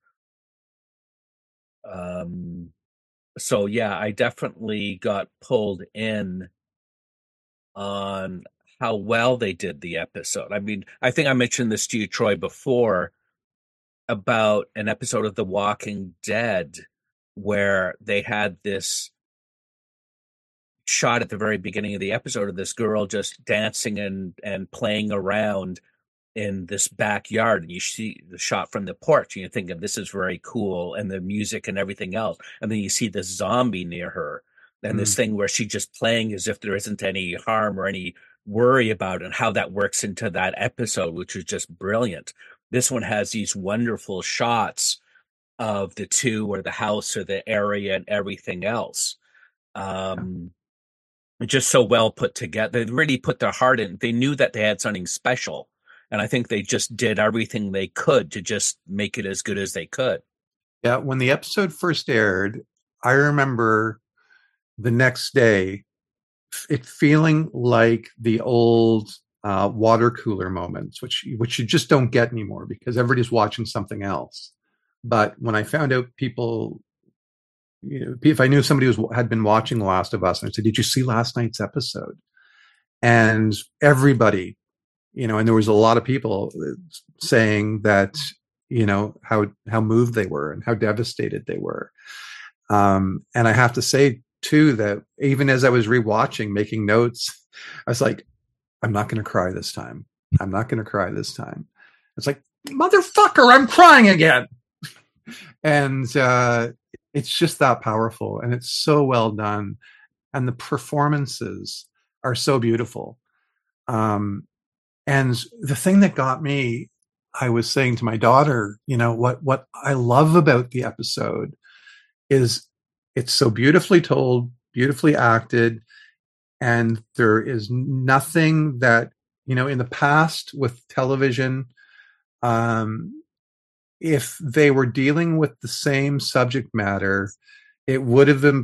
So yeah, I definitely got pulled in on how well they did the episode. I mean, I think I mentioned this to you, Troy, before, about an episode of The Walking Dead where they had this shot at the very beginning of the episode of this girl just dancing and playing around in this backyard, and you see the shot from the porch, and you think of this is very cool, and the music and everything else, and then you see this zombie near her, and this thing where she's just playing as if there isn't any harm or any worry about it, and how that works into that episode, which is just brilliant. This one has these wonderful shots of the two, or the house, or the area, and everything else. Just so well put together. They really put their heart in. They knew that they had something special. And I think they just did everything they could to just make it as good as they could. Yeah, when the episode first aired, I remember the next day it feeling like the old water cooler moments, which you just don't get anymore because everybody's watching something else. But when I found out people, if I knew somebody had been watching The Last of Us, and I said, "Did you see last night's episode?" And everybody, and there was a lot of people saying that, how moved they were and how devastated they were. And I have to say too, that even as I was rewatching, making notes, I was like, I'm not going to cry this time. I'm not going to cry this time. It's like, motherfucker, I'm crying again. And it's just that powerful, and it's so well done. And the performances are so beautiful. And the thing that got me, I was saying to my daughter, what I love about the episode is it's so beautifully told, beautifully acted, and there is nothing that, in the past with television, if they were dealing with the same subject matter, it would have been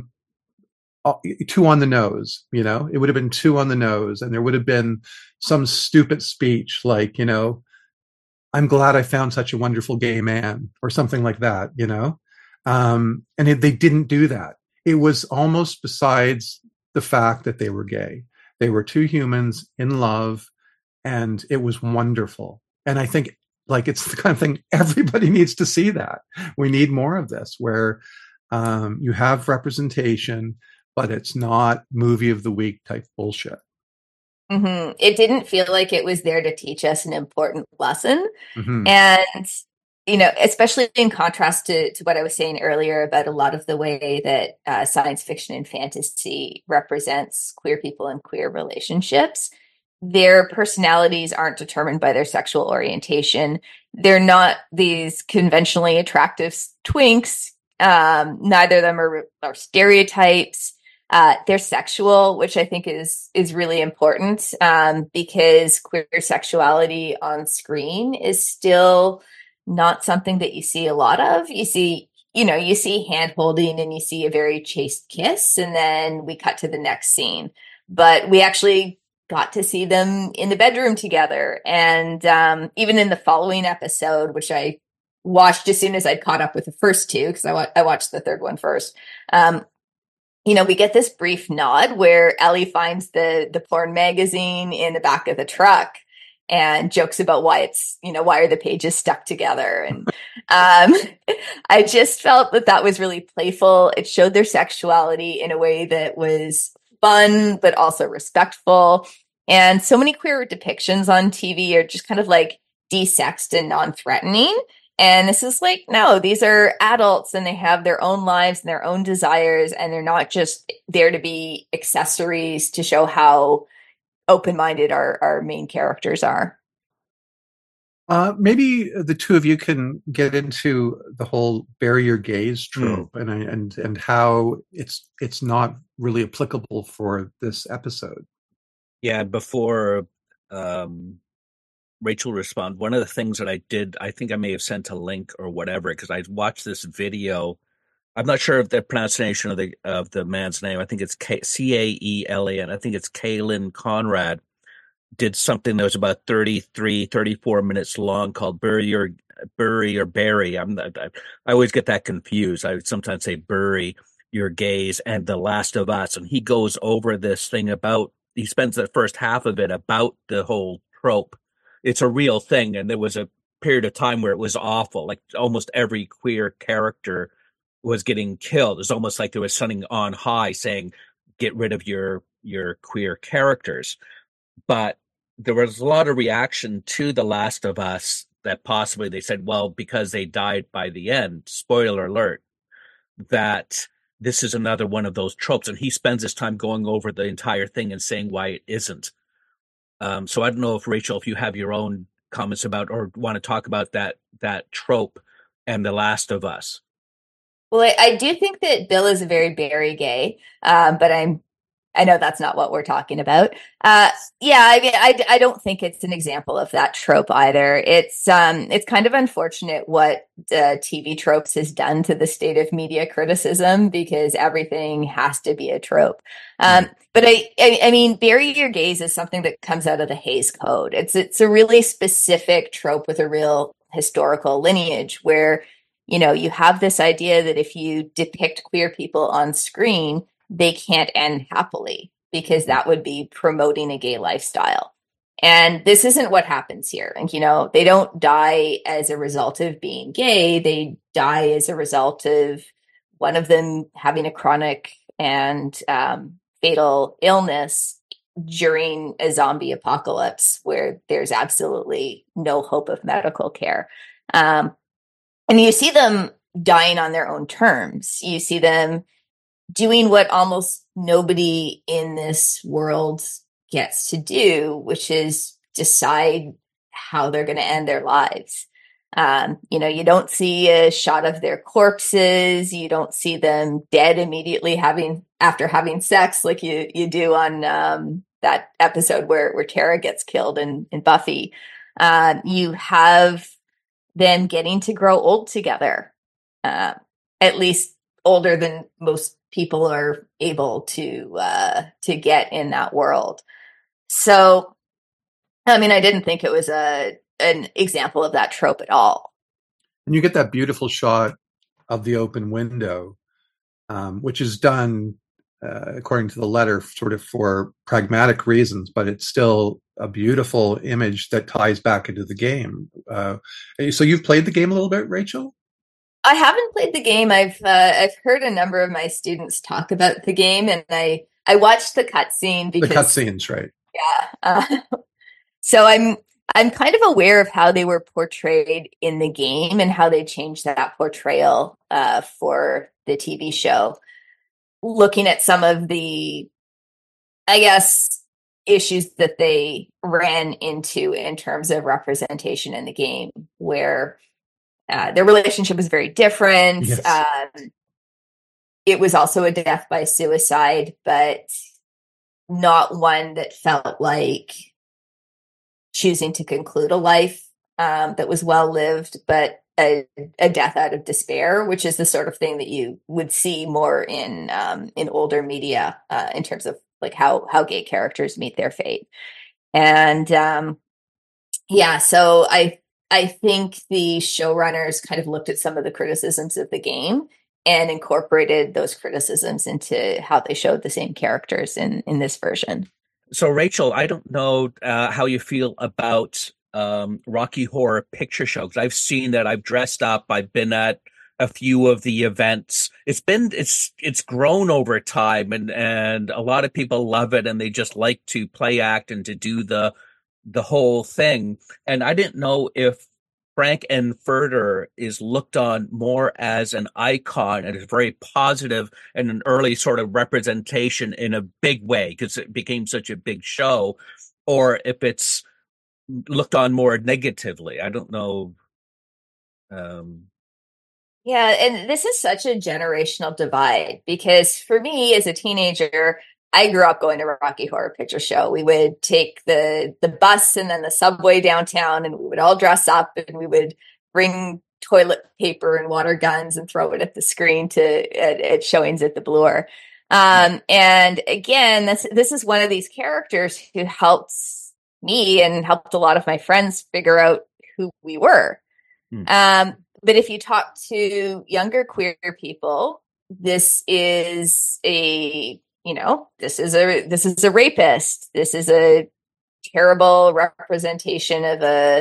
too on the nose, it would have been too on the nose, and there would have been some stupid speech like, I'm glad I found such a wonderful gay man, or something like that, and they didn't do that. It was almost besides the fact that they were gay. They were two humans in love, and it was wonderful. And I think it's the kind of thing everybody needs to see. That we need more of this, where you have representation, but it's not movie of the week type bullshit. Mm-hmm. It didn't feel like it was there to teach us an important lesson. Mm-hmm. And, especially in contrast to what I was saying earlier about a lot of the way that science fiction and fantasy represents queer people and queer relationships. Their personalities aren't determined by their sexual orientation. They're not these conventionally attractive twinks. Neither of them are stereotypes. They're sexual, which I think is really important, because queer sexuality on screen is still not something that you see a lot of. You see hand holding, and you see a very chaste kiss, and then we cut to the next scene. But we actually got to see them in the bedroom together. And even in the following episode, which I watched as soon as I'd caught up with the first two, because I watched the third one first, we get this brief nod where Ellie finds the porn magazine in the back of the truck and jokes about why are the pages stuck together. And I just felt that was really playful. It showed their sexuality in a way that was fun, but also respectful. And so many queer depictions on TV are just kind of like desexed and non-threatening. And this is like, no, these are adults, and they have their own lives and their own desires, and they're not just there to be accessories to show how open-minded our main characters are. Maybe the two of you can get into the whole bury your gays trope and how it's not really applicable for this episode. Yeah, before Rachel respond, one of the things that I did, I think I may have sent a link or whatever, because I watched this video. I'm not sure of the pronunciation of the man's name. I think it's Caelan. I think it's Caelan Conrad. Did something that was about 34 minutes long called Bury or Bury. I always get that confused. I would sometimes say Bury Your Gays and The Last of Us. And he goes over this thing he spends the first half of it about the whole trope. It's a real thing. And there was a period of time where it was awful. Like almost every queer character was getting killed. It's almost like there was something on high saying, get rid of your queer characters. But there was a lot of reaction to The Last of Us that possibly they said, well, because they died by the end, spoiler alert, that this is another one of those tropes. And he spends his time going over the entire thing and saying why it isn't. So I don't know if, Rachel, if you have your own comments about or want to talk about that trope and The Last of Us. Well, I do think that Bill is very Barry gay, but I know that's not what we're talking about. Yeah, I mean, I don't think it's an example of that trope either. It's kind of unfortunate what TV tropes has done to the state of media criticism, because everything has to be a trope. But I mean, bury your gaze is something that comes out of the Hays Code. It's a really specific trope with a real historical lineage where, you know, you have this idea that if you depict queer people on screen, they can't end happily, because that would be promoting a gay lifestyle. And this isn't what happens here. And, you know, they don't die as a result of being gay. They die as a result of one of them having a chronic and fatal illness during a zombie apocalypse where there's absolutely no hope of medical care. And you see them dying on their own terms. You see them doing what almost nobody in this world gets to do, which is decide how they're going to end their lives. You know, you don't see a shot of their corpses. You don't see them dead immediately after having sex like you do on that episode where Tara gets killed in Buffy. You have them getting to grow old together, at least older than most people are able to get in that world. So, I mean, I didn't think it was an example of that trope at all. And you get that beautiful shot of the open window, which is done, according to the letter, sort of for pragmatic reasons, but it's still a beautiful image that ties back into the game. So you've played the game a little bit, Rachel? I haven't played the game. I've heard a number of my students talk about the game, and I watched the cutscene because the cutscenes, right? Yeah. So I'm kind of aware of how they were portrayed in the game and how they changed that portrayal for the TV show. Looking at some of the, I guess, issues that they ran into in terms of representation in the game, where their relationship was very different. Yes. It was also a death by suicide, but not one that felt like choosing to conclude a life that was well lived, but a death out of despair, which is the sort of thing that you would see more in older media in terms of like how gay characters meet their fate. And yeah, so I think the showrunners kind of looked at some of the criticisms of the game and incorporated those criticisms into how they showed the same characters in this version. So, Rachel, I don't know how you feel about Rocky Horror Picture Show, because I've seen that. I've dressed up. I've been at a few of the events. It's grown over time, and a lot of people love it, and they just like to play act and to do the whole thing. And I didn't know if Frank-N-Furter is looked on more as an icon and is very positive and an early sort of representation in a big way because it became such a big show, or if it's looked on more negatively. I don't know. Yeah, and this is such a generational divide, because for me as a teenager, I grew up going to Rocky Horror Picture Show. We would take the bus and then the subway downtown, and we would all dress up and we would bring toilet paper and water guns and throw it at the screen at showings at the Bloor. And again, this is one of these characters who helped me and helped a lot of my friends figure out who we were. But if you talk to younger queer people, this is a rapist. This is a terrible representation of a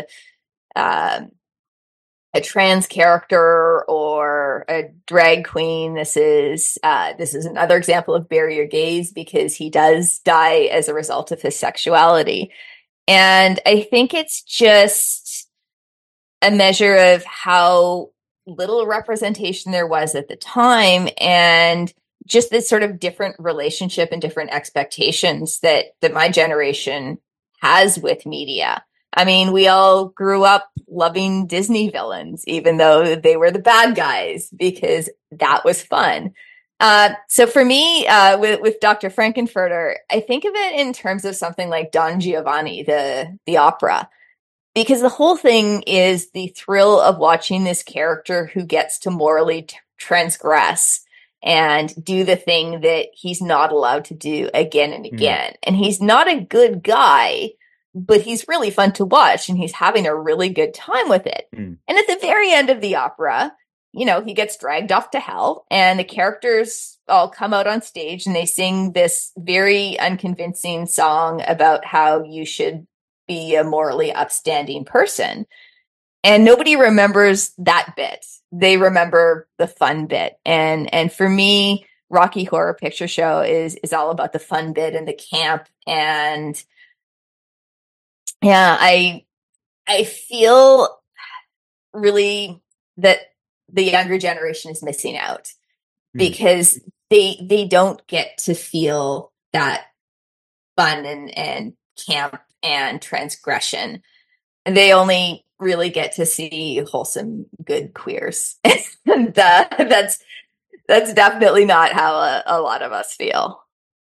trans character or a drag queen. This is another example of bury your gaze, because he does die as a result of his sexuality. And I think it's just a measure of how little representation there was at the time, and just this sort of different relationship and different expectations that my generation has with media. I mean, we all grew up loving Disney villains, even though they were the bad guys, because that was fun. So for me, with Dr. Frankenfurter, I think of it in terms of something like Don Giovanni, the opera, because the whole thing is the thrill of watching this character who gets to morally transgress and do the thing that he's not allowed to do again and again. And he's not a good guy, but he's really fun to watch, and he's having a really good time with it. And at the very end of the opera, you know, he gets dragged off to hell, and the characters all come out on stage and they sing this very unconvincing song about how you should be a morally upstanding person. And nobody remembers that bit. They remember the fun bit. And for me, Rocky Horror Picture Show is all about the fun bit and the camp. And yeah, I feel really that the younger generation is missing out because they don't get to feel that fun and camp and transgression. And they only really get to see wholesome, good queers. And that's definitely not how a lot of us feel.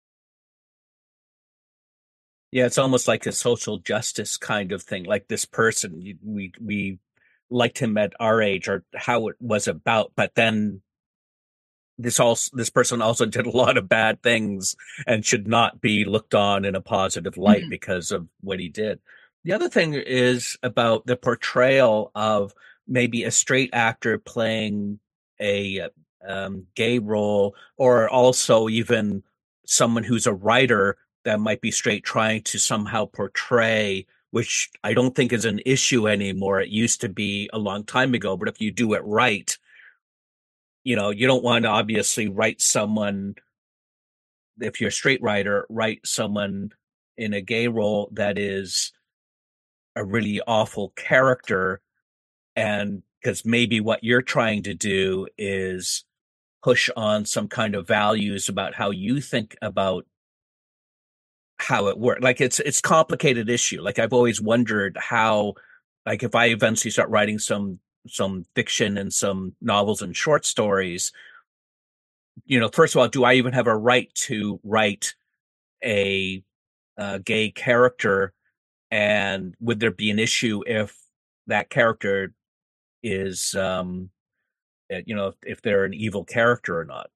Yeah, it's almost like a social justice kind of thing. Like this person, we liked him at our age, or how it was about, but then this person also did a lot of bad things and should not be looked on in a positive light because of what he did. The other thing is about the portrayal of maybe a straight actor playing a gay role, or also even someone who's a writer that might be straight trying to somehow portray, which I don't think is an issue anymore. It used to be a long time ago, but if you do it right, you know, you don't want to obviously write someone, if you're a straight writer, write someone in a gay role that is a really awful character. And because maybe what you're trying to do is push on some kind of values about how you think about how it works. Like it's a complicated issue. Like I've always wondered how, like if I eventually start writing some fiction and some novels and short stories, you know, first of all, do I even have a right to write a gay character? And would there be an issue if that character is, you know, if they're an evil character or not?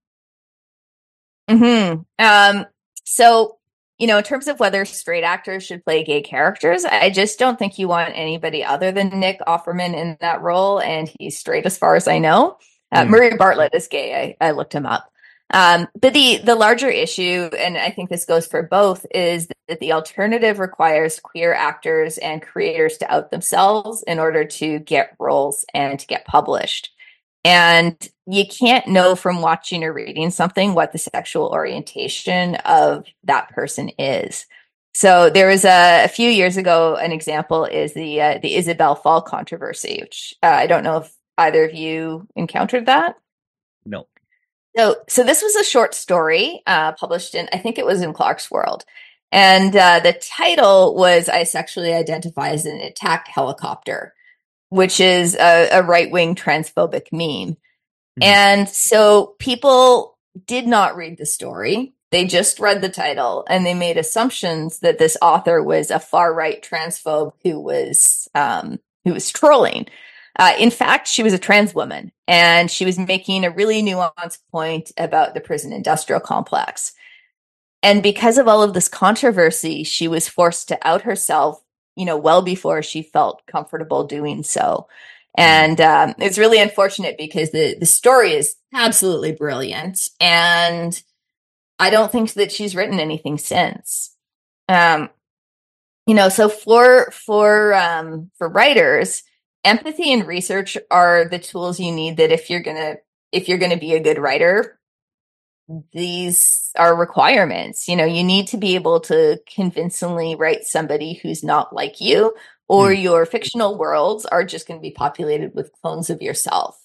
So, you know, in terms of whether straight actors should play gay characters, I just don't think you want anybody other than Nick Offerman in that role, and he's straight as far as I know. Murray Bartlett is gay. I looked him up. But the larger issue, and I think this goes for both, is that the alternative requires queer actors and creators to out themselves in order to get roles and to get published. And you can't know from watching or reading something what the sexual orientation of that person is. So there was a few years ago, an example is the Isabel Fall controversy, which I don't know if either of you encountered that. No. So this was a short story published in, I think it was in Clarkesworld. And the title was I Sexually Identify as an Attack Helicopter, which is a right-wing transphobic meme. And so people did not read the story. They just read the title, and they made assumptions that this author was a far-right transphobe who was trolling. In fact, she was a trans woman, and she was making a really nuanced point about the prison industrial complex. And because of all of this controversy, she was forced to out herself, you know, well before she felt comfortable doing so. And it's really unfortunate because the story is absolutely brilliant. And I don't think that she's written anything since. You know, so for writers, empathy and research are the tools you need that if you're gonna be a good writer, these are requirements. You need to be able to convincingly write somebody who's not like you, or your fictional worlds are just going to be populated with clones of yourself.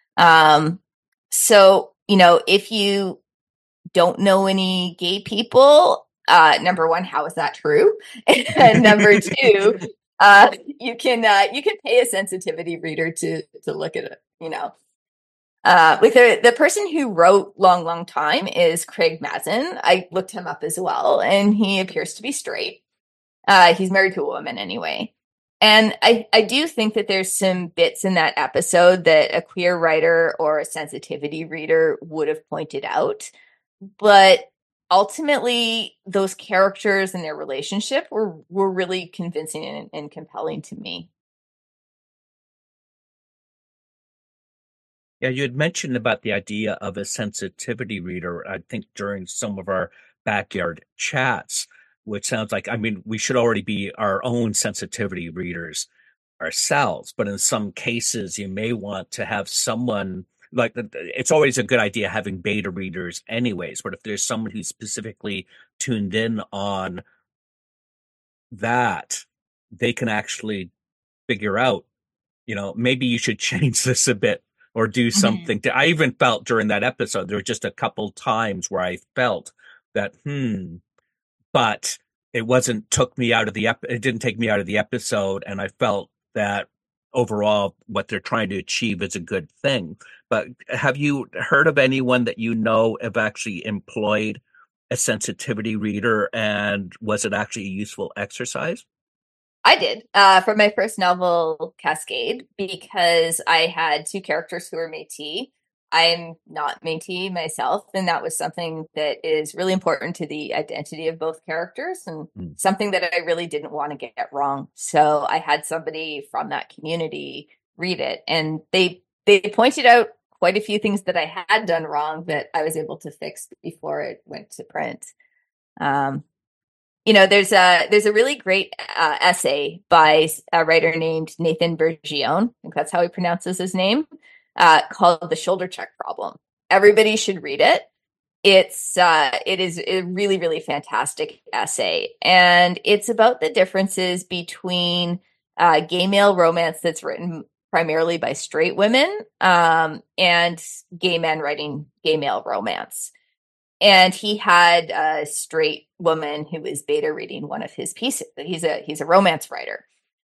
So, if you don't know any gay people, number one, how is that true? And number two, you can pay a sensitivity reader to look at it, with the person who wrote Long Time is Craig Mazin. I looked him up as well, and he appears to be straight. He's married to a woman anyway. And I do think that there's some bits in that episode that a queer writer or a sensitivity reader would have pointed out. But ultimately, those characters and their relationship were really convincing and compelling to me. Yeah, you had mentioned about the idea of a sensitivity reader, I think, during some of our backyard chats, which sounds like, we should already be our own sensitivity readers ourselves. But in some cases, you may want to have someone like, it's always a good idea having beta readers anyways. But if there's someone who's specifically tuned in on that, they can actually figure out, maybe you should change this a bit or do something. I even felt during that episode, there were just a couple times where I felt that, but it didn't take me out of the episode. And I felt that overall what they're trying to achieve is a good thing. But have you heard of anyone that have actually employed a sensitivity reader, and was it actually a useful exercise? I did for my first novel, Cascade, because I had two characters who were Métis. I'm not Métis myself, and that was something that is really important to the identity of both characters, and something that I really didn't want to get wrong. So I had somebody from that community read it, and they pointed out quite a few things that I had done wrong that I was able to fix before it went to print. There's a really great essay by a writer named Nathan Bergione, I think that's how he pronounces his name, called The Shoulder Check Problem. Everybody should read it. It is a really, really fantastic essay. And it's about the differences between gay male romance that's written primarily by straight women and gay men writing gay male romance. And he had a straight woman who was beta reading one of his pieces. He's a romance writer.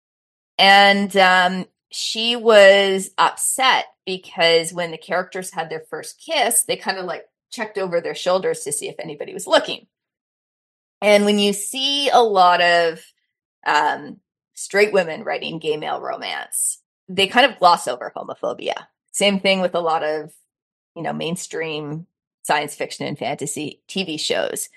And she was upset because when the characters had their first kiss, they kind of checked over their shoulders to see if anybody was looking. And when you see a lot of straight women writing gay male romance, they kind of gloss over homophobia. Same thing with a lot of, mainstream science fiction and fantasy TV shows.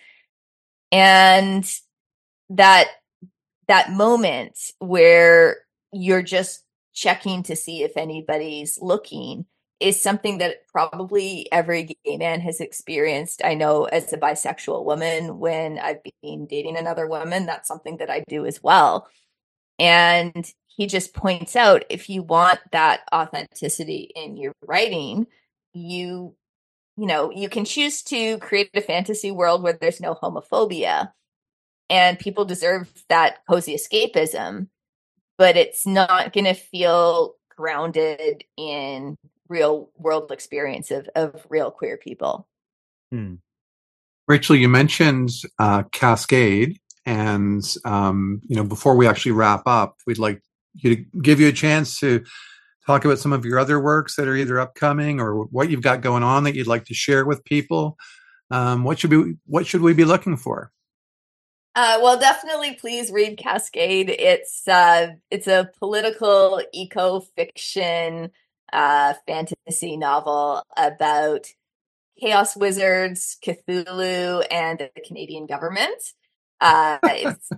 And that moment where you're just checking to see if anybody's looking is something that probably every gay man has experienced. I know as a bisexual woman, when I've been dating another woman, that's something that I do as well. And he just points out, if you want that authenticity in your writing, you can choose to create a fantasy world where there's no homophobia, and people deserve that cozy escapism, but it's not going to feel grounded in real world experience of real queer people. Rachel, you mentioned Cascade, and before we actually wrap up, we'd like you to give you a chance to talk about some of your other works that are either upcoming or what you've got going on that you'd like to share with people. What should we be looking for? Well, definitely please read Cascade. It's a political eco-fiction fantasy novel about chaos wizards, Cthulhu, and the Canadian government. It's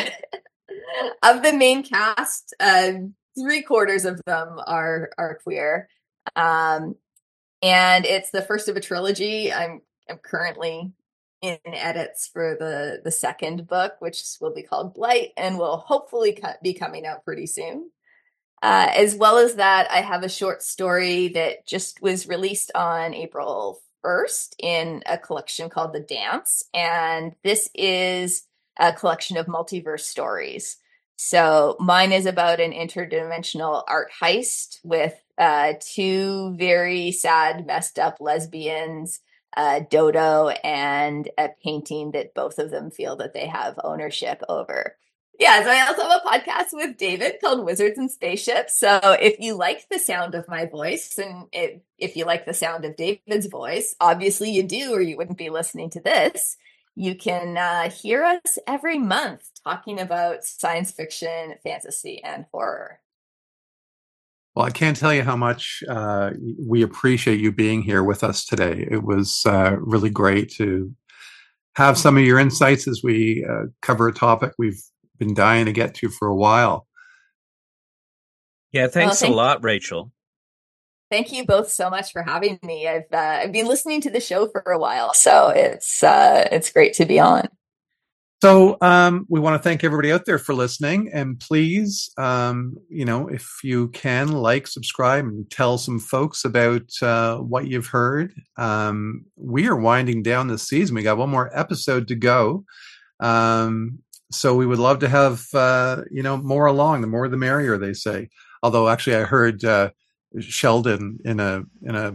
of the main cast, 3/4 of them are queer, and it's the first of a trilogy. I'm currently in edits for the second book, which will be called Blight, and will hopefully be coming out pretty soon. As well as that, I have a short story that just was released on April first in a collection called The Dance, and this is a collection of multiverse stories. So mine is about an interdimensional art heist with two very sad, messed up lesbians, Dodo, and a painting that both of them feel that they have ownership over. Yeah, so I also have a podcast with David called Wizards and Spaceships. So if you like the sound of my voice, and if you like the sound of David's voice, obviously you do, or you wouldn't be listening to this. You can hear us every month talking about science fiction, fantasy, and horror. Well, I can't tell you how much we appreciate you being here with us today. It was really great to have some of your insights as we cover a topic we've been dying to get to for a while. Yeah, thanks a lot, Rachel. Thank you both so much for having me. I've been listening to the show for a while, so it's great to be on. So we want to thank everybody out there for listening, and please, if you can, like, subscribe, and tell some folks about what you've heard. We are winding down this season. We got one more episode to go. So we would love to have more along. The more the merrier, they say. Although actually, I heard Sheldon in a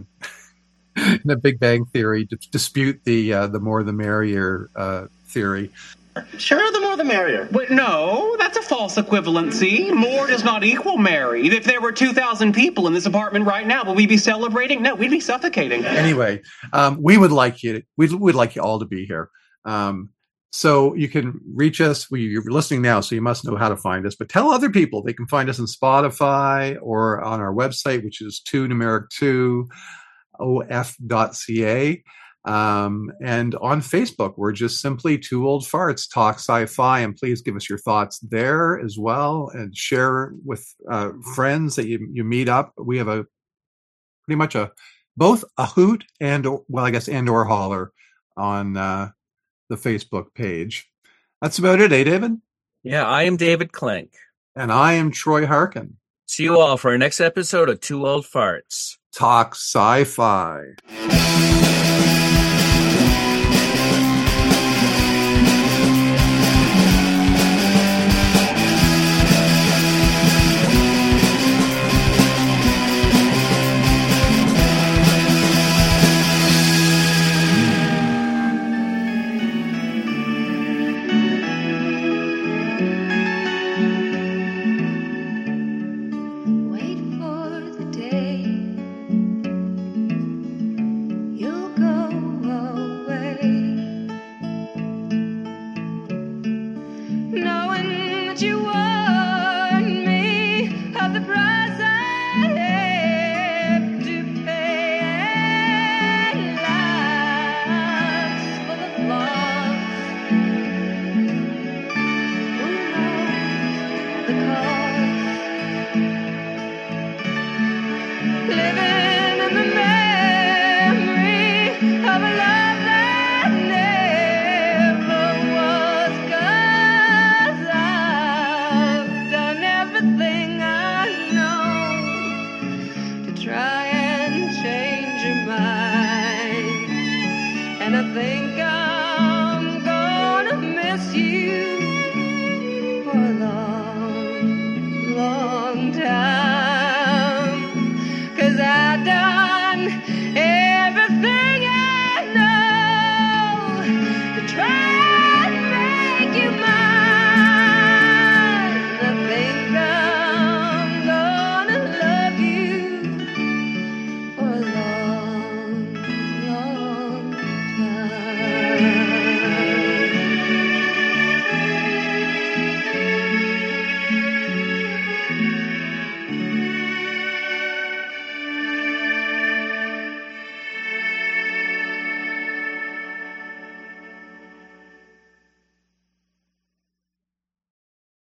Big Bang Theory dispute the more the merrier theory. Sure, the more the merrier. But no, that's a false equivalency. More does not equal merry. If there were 2,000 people in this apartment right now, would we be celebrating? No, we'd be suffocating. Anyway, we would like you. We'd like you all to be here. So you can reach us. You're listening now, so you must know how to find us. But tell other people they can find us on Spotify or on our website, which is 2of.ca. And on Facebook, we're just simply Two Old Farts Talk Sci-Fi. And please give us your thoughts there as well, and share with friends that you meet up. We have pretty much both a hoot and or holler on the Facebook page. That's about it, David? Yeah, I am David Klink. And I am Troy Harkin. See you all for our next episode of Two Old Farts Talk Sci-Fi. Long time, 'cause I done